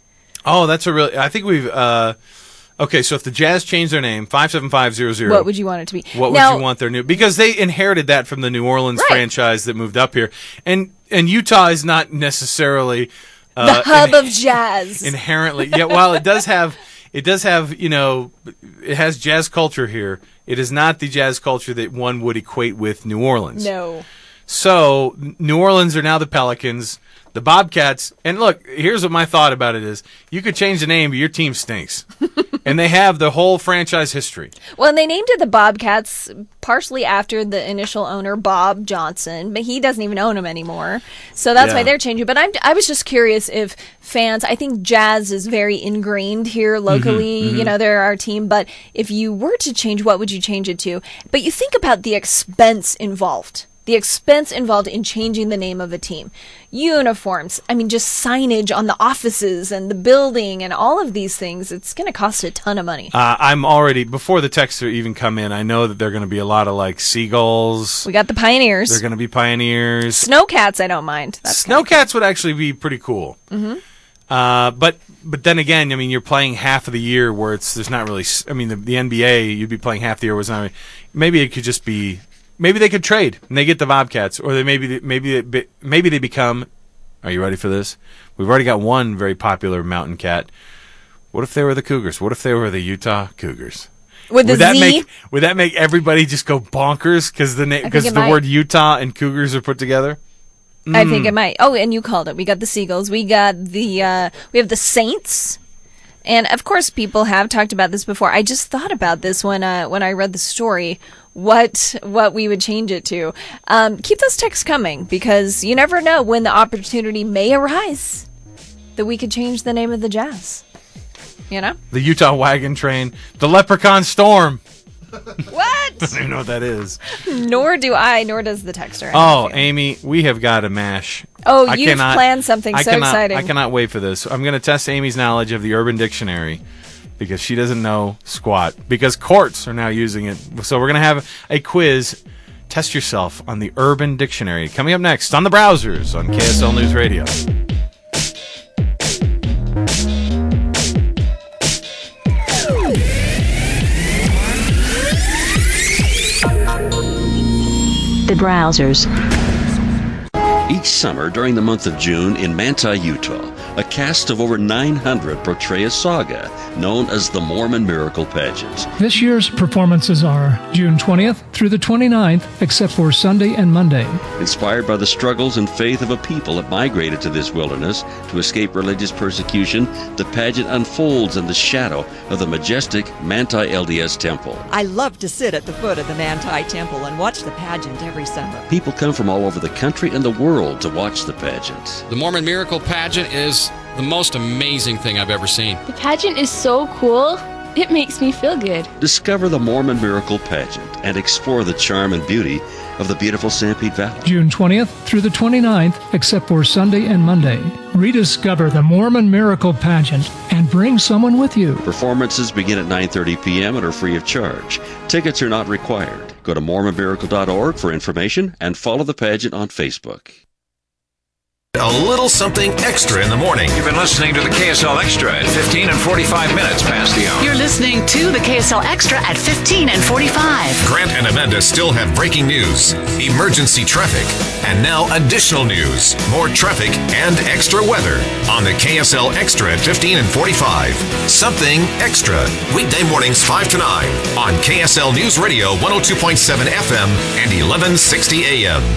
Oh, that's a really. I think we've. Uh, okay, so if the Jazz change their name, five seven five zero zero. What would you want it to be? What Now- would you want their new? Because they inherited that from the New Orleans Right. franchise that moved up here, and and Utah is not necessarily uh, the hub in- of jazz. inherently. Yeah, while it does have, it does have, you know, it has jazz culture here. It is not the jazz culture that one would equate with New Orleans. No. So New Orleans are now the Pelicans, the Bobcats, and look, here's what my thought about it is: you could change the name, but your team stinks, and they have the whole franchise history. Well, and they named it the Bobcats partially after the initial owner, Bob Johnson, but he doesn't even own them anymore. So that's Yeah. why they're changing. But I'm, I was just curious if fans, I think jazz is very ingrained here locally. Mhm, mhm. You know, they're our team. But if you were to change, what would you change it to? But you think about the expense involved. The expense involved in changing the name of a team. Uniforms, I mean, just signage on the offices and the building and all of these things. It's going to cost a ton of money. Uh, I'm already before the texts even come in. I know that there are going to be a lot of like seagulls. We got the Pioneers. They're going to be Pioneers. Snowcats, I don't mind. That's Snowcats would actually be pretty cool. hmm Uh, but but then again, I mean, you're playing half of the year where it's there's not really. s- I mean, the, the N B A, you'd be playing half the year was not. Maybe it could just be. Maybe they could trade and they get the Bobcats, or they maybe maybe they, maybe they become. Are you ready for this? We've already got one very popular mountain cat. What if they were the Cougars? What if they were the Utah Cougars? With the would that Z? make would that make everybody just go bonkers because the think because it the might. word Utah and Cougars are put together? I think Mm. it might. Oh, and you called it. We got the Seagulls. We got the, uh, we have the Saints. And of course, people have talked about this before. I just thought about this when, uh, when I read the story, what, what we would change it to. Um, keep those texts coming because you never know when the opportunity may arise that we could change the name of the Jazz. You know? The Utah Wagon Train, the Leprechaun Storm. What? I don't even know what that is. Nor do I, nor does the texter. Oh, Amy, we have got a mash. Oh, I you've cannot, planned something I so cannot, exciting. I cannot wait for this. I'm going to test Amy's knowledge of the Urban Dictionary because she doesn't know squat. Because courts are now using it. So we're going to have a quiz. Test yourself on the Urban Dictionary. Coming up next on the Browsers on K S L News Radio. The Browsers. Each summer during the month of June in Manti, Utah, a cast of over nine hundred portray a saga known as the Mormon Miracle Pageant. This year's performances are June twentieth through the twenty-ninth, except for Sunday and Monday. Inspired by the struggles and faith of a people that migrated to this wilderness to escape religious persecution, the pageant unfolds in the shadow of the majestic Manti L D S Temple. I love to sit at the foot of the Manti Temple and watch the pageant every summer. People come from all over the country and the world to watch the pageant. The Mormon Miracle Pageant is the most amazing thing I've ever seen. The pageant is so cool, it makes me feel good. Discover the Mormon Miracle Pageant and explore the charm and beauty of the beautiful Sanpete Valley. June twentieth through the twenty-ninth, except for Sunday and Monday. Rediscover the Mormon Miracle Pageant and bring someone with you. Performances begin at nine thirty p.m. and are free of charge. Tickets are not required. Go to mormon miracle dot org for information and follow the pageant on Facebook. A little something extra in the morning. You've been listening to the K S L Extra at fifteen and forty-five minutes past the hour. You're listening to the K S L Extra at fifteen and forty-five. Grant and Amanda still have breaking news, emergency traffic, and now additional news, more traffic, and extra weather on the K S L Extra at fifteen and forty-five. Something extra. Weekday mornings five to nine on K S L News Radio one oh two point seven F M and eleven sixty A M.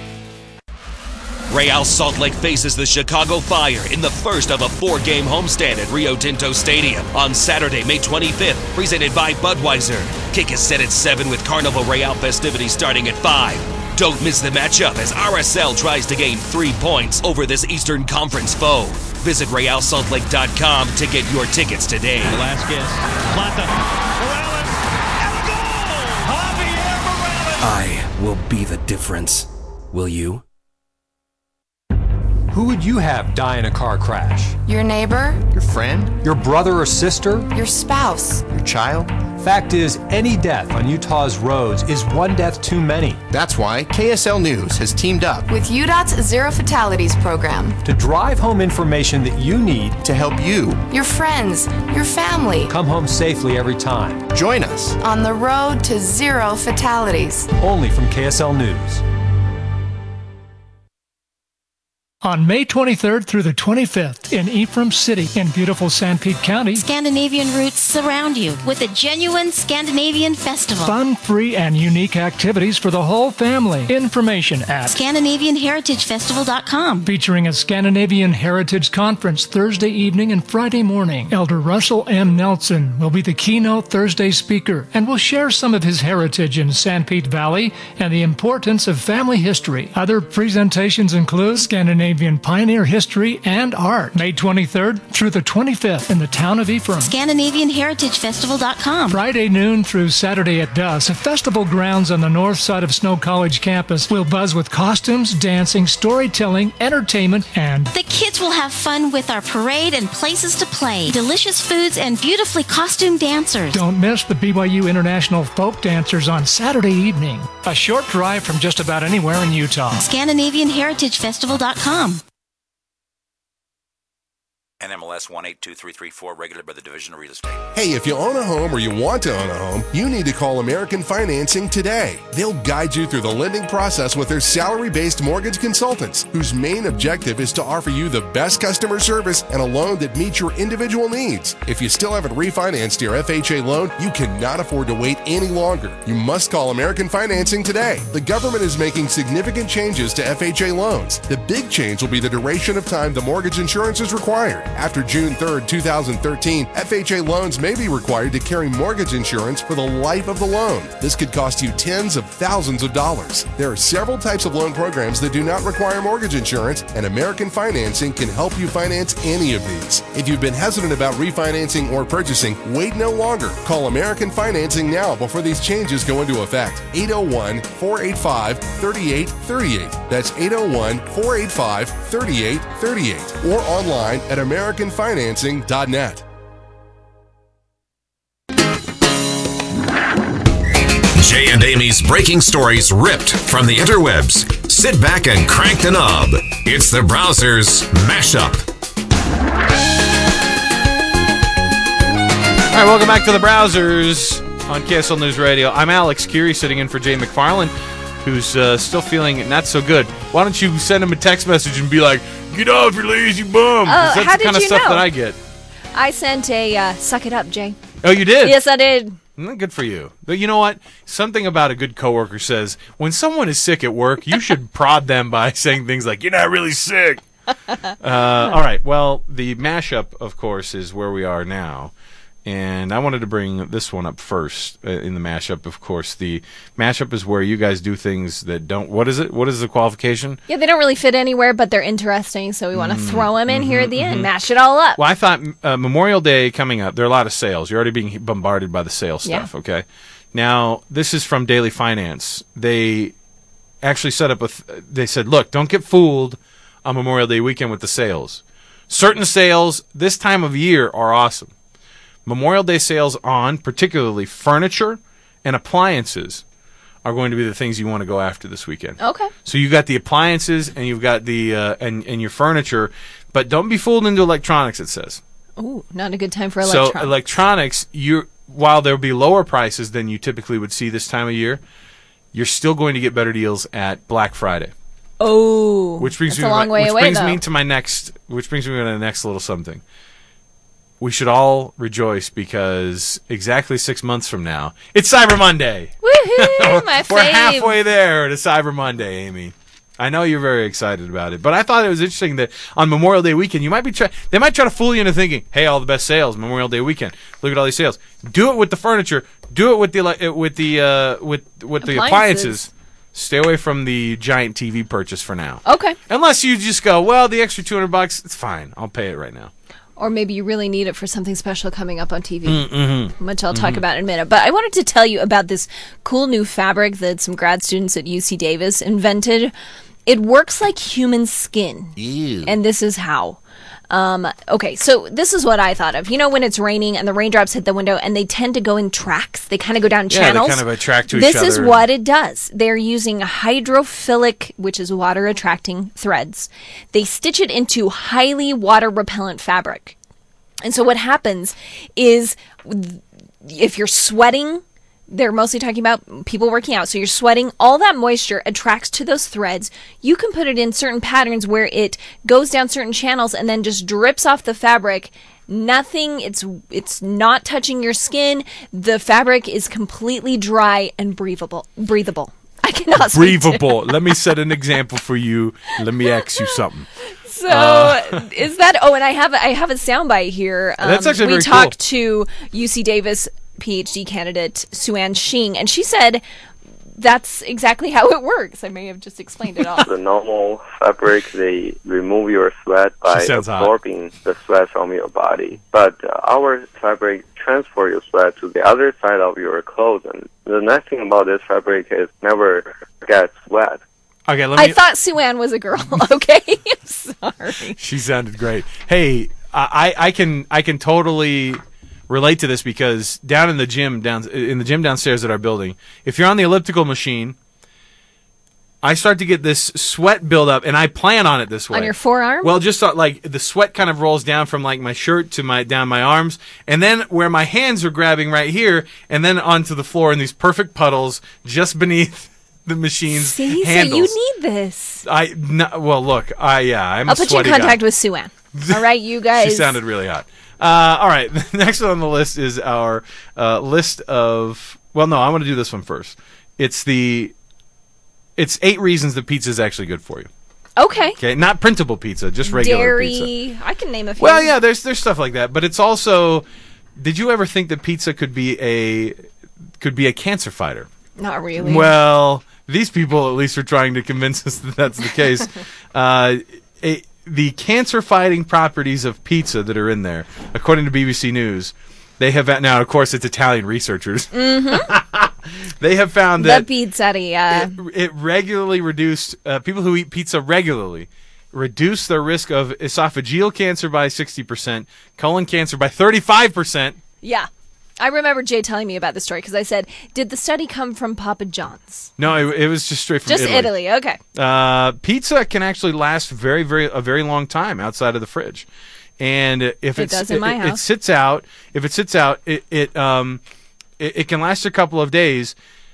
Real Salt Lake faces the Chicago Fire in the first of a four-game homestand at Rio Tinto Stadium on Saturday, May twenty-fifth, presented by Budweiser. Kick is set at seven with Carnival Real festivities starting at five. Don't miss the matchup as R S L tries to gain three points over this Eastern Conference foe. Visit real salt lake dot com to get your tickets today. Velasquez, Plata, Morales, and a goal! Javier Morales! I will be the difference. Will you? Who would you have die in a car crash? Your neighbor? Your friend? Your brother or sister? Your spouse? Your child? Fact is, any death on Utah's roads is one death too many. That's why K S L News has teamed up with U DOT's Zero Fatalities program to drive home information that you need to help you, your friends, your family come home safely every time. Join us on the road to zero fatalities. Only from K S L News. On May twenty-third through the twenty-fifth in Ephraim City in beautiful Sanpete County, Scandinavian roots surround you with a genuine Scandinavian festival. Fun, free, and unique activities for the whole family. Information at Scandinavian Heritage Festival dot com. Featuring a Scandinavian Heritage Conference Thursday evening and Friday morning. Elder Russell M. Nelson will be the keynote Thursday speaker and will share some of his heritage in Sanpete Valley and the importance of family history. Other presentations include Scandinavian Pioneer History and Art, May twenty-third through the twenty-fifth in the town of Ephraim. Scandinavian Heritage Festival dot com. Friday noon through Saturday at dusk, the festival grounds on the north side of Snow College campus will buzz with costumes, dancing, storytelling, entertainment, and the kids will have fun with our parade and places to play, delicious foods, and beautifully costumed dancers. Don't miss the B Y U International Folk Dancers on Saturday evening. A short drive from just about anywhere in Utah. Scandinavian Heritage Festival dot com. N M L S one eight two three three four, regulated by the Division of Real Estate. Hey, if you own a home or you want to own a home, you need to call American Financing today. They'll guide you through the lending process with their salary-based mortgage consultants, whose main objective is to offer you the best customer service and a loan that meets your individual needs. If you still haven't refinanced your F H A loan, you cannot afford to wait any longer. You must call American Financing today. The government is making significant changes to F H A loans. The big change will be the duration of time the mortgage insurance is required. After June third, two thousand thirteen, F H A loans may be required to carry mortgage insurance for the life of the loan. This could cost you tens of thousands of dollars. There are several types of loan programs that do not require mortgage insurance, and American Financing can help you finance any of these. If you've been hesitant about refinancing or purchasing, wait no longer. Call American Financing now before these changes go into effect. eight oh one, four eight five, three eight three eight. That's eight oh one, four eight five, three eight three eight. Or online at american financing dot net. Jay and Amy's breaking stories ripped from the interwebs. Sit back and crank the knob. It's the Browsers Mashup. All right, welcome back to the Browsers on K S L News Radio. I'm Alex Curie, sitting in for Jay McFarland, who's uh, still feeling not so good. Why don't you send him a text message and be like, "Get off your lazy bum"? 'Cause Uh, that's how the kind did of you stuff know? that I get. I sent a uh, suck it up, Jay. Oh, you did? Yes, I did. Mm, Good for you. But you know what? Something about a good coworker says when someone is sick at work, you should prod them by saying things like, "You're not really sick." uh, all right. Well, the mashup, of course, is where we are now. And I wanted to bring this one up first uh, in the mashup. Of course, the mashup is where you guys do things that don't. What is it? What is the qualification? Yeah, they don't really fit anywhere, but they're interesting, so we want to Mm, throw them in mhm, here at the mhm. end, mash it all up. Well, I thought uh, Memorial Day coming up, there are a lot of sales. You're already being bombarded by the sales Yeah. stuff, okay? Now, this is from Daily Finance. They actually set up a, th- they said, look, don't get fooled on Memorial Day weekend with the sales. Certain sales this time of year are awesome. Memorial Day sales on particularly furniture and appliances are going to be the things you want to go after this weekend. Okay. So you got the appliances and you've got the uh, and and your furniture, but don't be fooled into electronics. It says. Ooh, not a good time for electronics. So electronics, you while there'll be lower prices than you typically would see this time of year, you're still going to get better deals at Black Friday. Oh, Which brings that's me a to long my, way which away, brings though. me to my next which brings me to the next little something. We should all rejoice because exactly six months from now, it's Cyber Monday. Woohoo, my We're fave. halfway there to Cyber Monday, Amy. I know you're very excited about it, but I thought it was interesting that on Memorial Day weekend, you might be try- they might try to fool you into thinking, "Hey, all the best sales Memorial Day weekend. Look at all these sales." Do it with the furniture. Do it with the ele- with the uh, with with the Appliances. appliances. Stay away from the giant T V purchase for now. Okay. Unless you just go, well, the extra two hundred bucks, it's fine. I'll pay it right now. Or maybe you really need it for something special coming up on T V, Mm-hmm. which I'll talk Mhm. about in a minute. But I wanted to tell you about this cool new fabric that some grad students at U C Davis invented. It works like human skin. Ew. And this is how. Um, okay, so this is what I thought of. You know when it's raining and the raindrops hit the window and they tend to go in tracks? They kind of go down Yeah, they channels. kind of attract to each This other. is what it does. They're using hydrophilic, which is water attracting threads. They stitch it into highly water repellent fabric. And so what happens is if you're sweating, they're mostly talking about people working out. So you're sweating, all that moisture attracts to those threads. You can put it in certain patterns where it goes down certain channels and then just drips off the fabric. Nothing, it's it's not touching your skin. The fabric is completely dry and breathable. Breathable. I cannot speak to- Breathable. Let me set an example for you. Let me ask you something. So Uh, is that? Oh, and I have I have a soundbite here. Um, That's actually we very talked to U C Davis PhD candidate Suan Xing, and she said that's exactly how it works. I may have just explained it all. The normal fabric, they remove your sweat by She sounds hot. absorbing the sweat from your body. But uh, our fabric transfer your sweat to the other side of your clothes. And the nice thing about this fabric is never gets wet. Okay, let I me. thought Suan was a girl. Okay, I'm sorry. She sounded great. Hey, I, I can I can totally relate to this because down in the gym down in the gym downstairs at our building, if you're on the elliptical machine, I start to get this sweat buildup, and I plan on it this way. On your forearm? Well, just uh, like the sweat kind of rolls down from like my shirt to my down my arms, and then where my hands are grabbing right here, and then onto the floor in these perfect puddles just beneath the machine's See, handles. so you need this. I no, well look, I yeah, I'm I'll a put you in sweaty contact guy. with Suan. All right, you guys. She sounded really hot. Uh, all right, next on the list is our uh, list of. Well, no, I want to do this one first. It's the. It's eight reasons that pizza is actually good for you. Okay. Okay, not printable pizza, just regular Dairy. pizza. I can name a few. Well, yeah, there's there's stuff like that, but it's also. Did you ever think that pizza could be a could be a cancer fighter? Not really. Well, these people at least are trying to convince us that that's the case. uh, a, the cancer-fighting properties of pizza that are in there, according to B B C News, they have now. Of course, it's Italian researchers. Mm-hmm. They have found that the pizzeria. Yeah. It, it regularly reduced uh, people who eat pizza regularly reduce their risk of esophageal cancer by sixty percent, colon cancer by thirty-five percent. Yeah. I remember Jay telling me about this story because I said, did the study come from Papa John's? No, it, it was just straight from just Italy. Italy. Okay. Uh, pizza can actually last very, very a very long time outside of the fridge, and if it it's, does in my it, house. it sits out, if it sits out, it it um it, it can last a couple of days.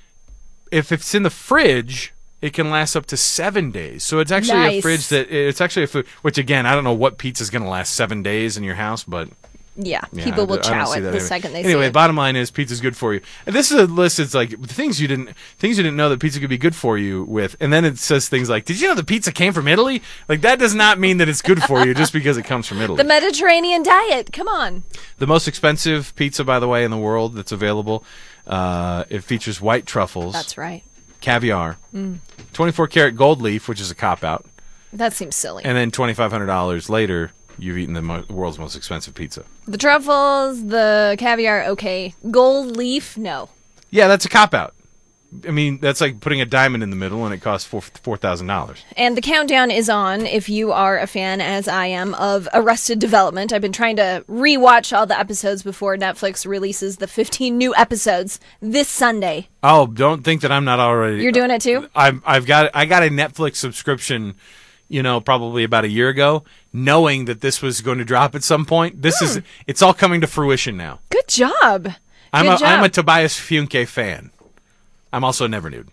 If it's in the fridge, it can last up to seven days. So it's actually nice. a fridge that it's actually a food. Which again, I don't know what pizza is going to last seven days in your house, but. Yeah, Yeah, people I will d- I don't chow see it that the anyway. second they Anyway, see it. bottom line is pizza's good for you. And this is a list. It's like things you didn't things you didn't know that pizza could be good for you with. And then it says things like, "Did you know the pizza came from Italy?" Like that does not mean that it's good for you just because it comes from Italy. The Mediterranean diet. Come on. The most expensive pizza, by the way, in the world that's available. Uh, it features white truffles. That's right. Caviar. Mm. twenty-four karat gold leaf, which is a cop out. That seems silly. And then twenty-five hundred dollars later, you've eaten the mo- world's most expensive pizza. The truffles, the caviar, okay. Gold leaf, no. Yeah, that's a cop-out. I mean, that's like putting a diamond in the middle, and it costs four four thousand dollars. And the countdown is on if you are a fan, as I am, of Arrested Development. I've been trying to rewatch all the episodes before Netflix releases the fifteen new episodes this Sunday. Oh, don't think that I'm not already. You're doing it too? I've I've got I got a Netflix subscription, you know, probably about a year ago, knowing that this was going to drop at some point. This Hmm. is it's all coming to fruition now. Good job. I'm Good a job. I'm a Tobias Funke fan. I'm also never nude.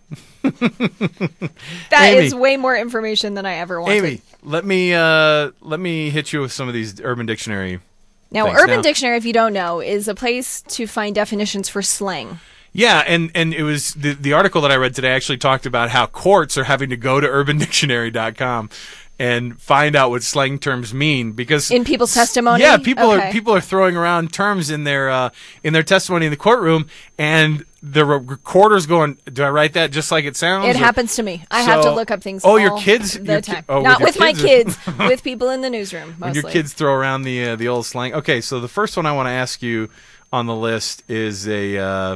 That Amy. is way more information than I ever wanted. Amy, let me uh, let me hit you with some of these Urban Dictionary. Now, things. Urban Now- Dictionary, if you don't know, is a place to find definitions for slang. Yeah, and, and it was the the article that I read today actually talked about how courts are having to go to urban dictionary dot com and find out what slang terms mean because In people's testimony? Yeah, people Okay. are people are throwing around terms in their uh, in their testimony in the courtroom, and the re- recorder's going, "Do I write that just like it sounds?" It Or- happes to me. I have to So- look up things Oh, all your kids? the your ki- time. oh, Not your with my kids kids, with people in the newsroom, when mostly. your kids throw around the uh, the old slang. Okay, so the first one I want to ask you on the list is a uh,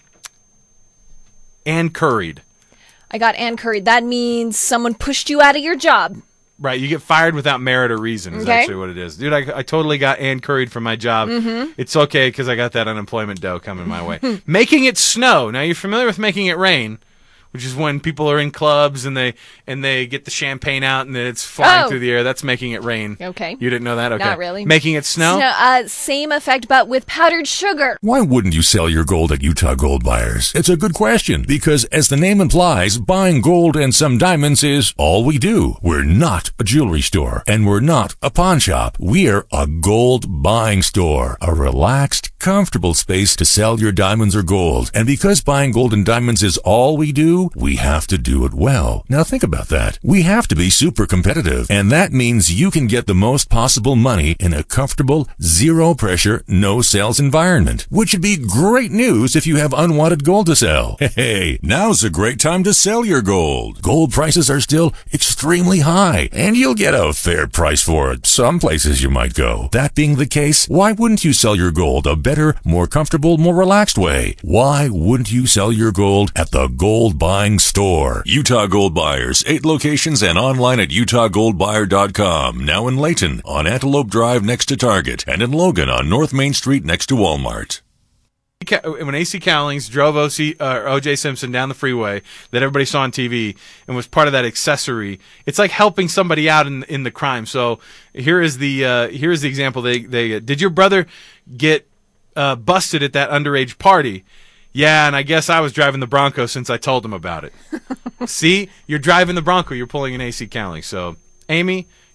Ann Curried. I got Ann Curry. That means someone pushed you out of your job. Right, you get fired without merit or reason is Okay. actually what it is. Dude, I, I totally got Ann Curried from my job. Mhm. It's okay because I got that unemployment dough coming my way. Making it snow. Now, you're familiar with making it rain, which is when people are in clubs and they and they get the champagne out and then it's flying Oh. through the air. That's making it rain. Okay. You didn't know that? Okay. Not really. Making it snow? Snow- uh, same effect, but with powdered sugar. Why wouldn't you sell your gold at Utah Gold Buyers? It's a good question because, as the name implies, buying gold and some diamonds is all we do. We're not a jewelry store and we're not a pawn shop. We're a gold buying store, a relaxed, comfortable space to sell your diamonds or gold. And because buying gold and diamonds is all we do, we have to do it well. Now think about that. We have to be super competitive, and that means you can get the most possible money in a comfortable, zero pressure, no sales environment, which would be great news if you have unwanted gold to sell. Hey, now's a great time to sell your gold. Gold prices are still extremely high, and you'll get a fair price for it. Some places you might go. That being the case, why wouldn't you sell your gold a better, more comfortable, more relaxed way? Why wouldn't you sell your gold at the Gold Buying Store? Utah Gold Buyers, eight locations and online at utah gold buyer dot com. Now in Layton, on Antelope Drive next to Target, and in Logan on North Main Street next to Walmart. When A C Cowlings drove O C, uh, O J Simpson down the freeway that everybody saw on T V and was part of that accessory, it's like helping somebody out in in the crime. So here is the uh, here is the example. They they did your brother get uh, busted at that underage party? Yeah, and I guess I was driving the Bronco since I told him about it. See, you're driving the Bronco. You're pulling an A C Cowlings. So Amy,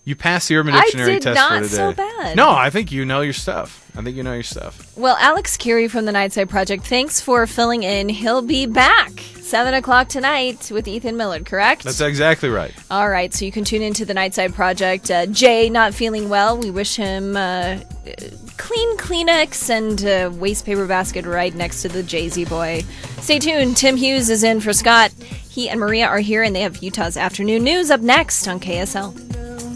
You passed the Urban I Dictionary did test not for today. so bad. No, I think you know your stuff. I think you know your stuff. Well, Alex Curie from the Nightside Project, thanks for filling in. He'll be back seven o'clock tonight with Ethan Millard, correct? That's exactly right. All right, so you can tune into the Nightside Project. Uh, Jay, not feeling well. We wish him uh, clean Kleenex and a waste paper basket right next to the Jay-Z boy. Stay tuned. Tim Hughes is in for Scott. He and Maria are here, and they have Utah's afternoon news up next on K S L.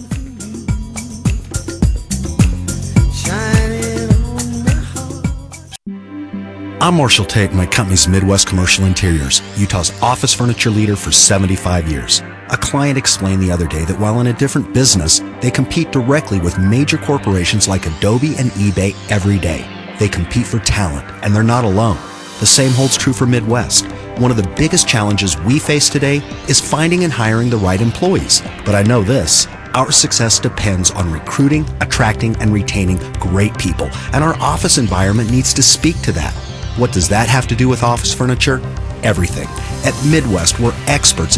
I'm Marshall Tate, and my company's Midwest Commercial Interiors, Utah's office furniture leader for seventy-five years. A client explained the other day that while in a different business, they compete directly with major corporations like Adobe and eBay every day. They compete for talent, and they're not alone. The same holds true for Midwest. One of the biggest challenges we face today is finding and hiring the right employees. But I know this. Our success depends on recruiting, attracting, and retaining great people, and our office environment needs to speak to that. What does that have to do with office furniture? Everything. At Midwest, we're experts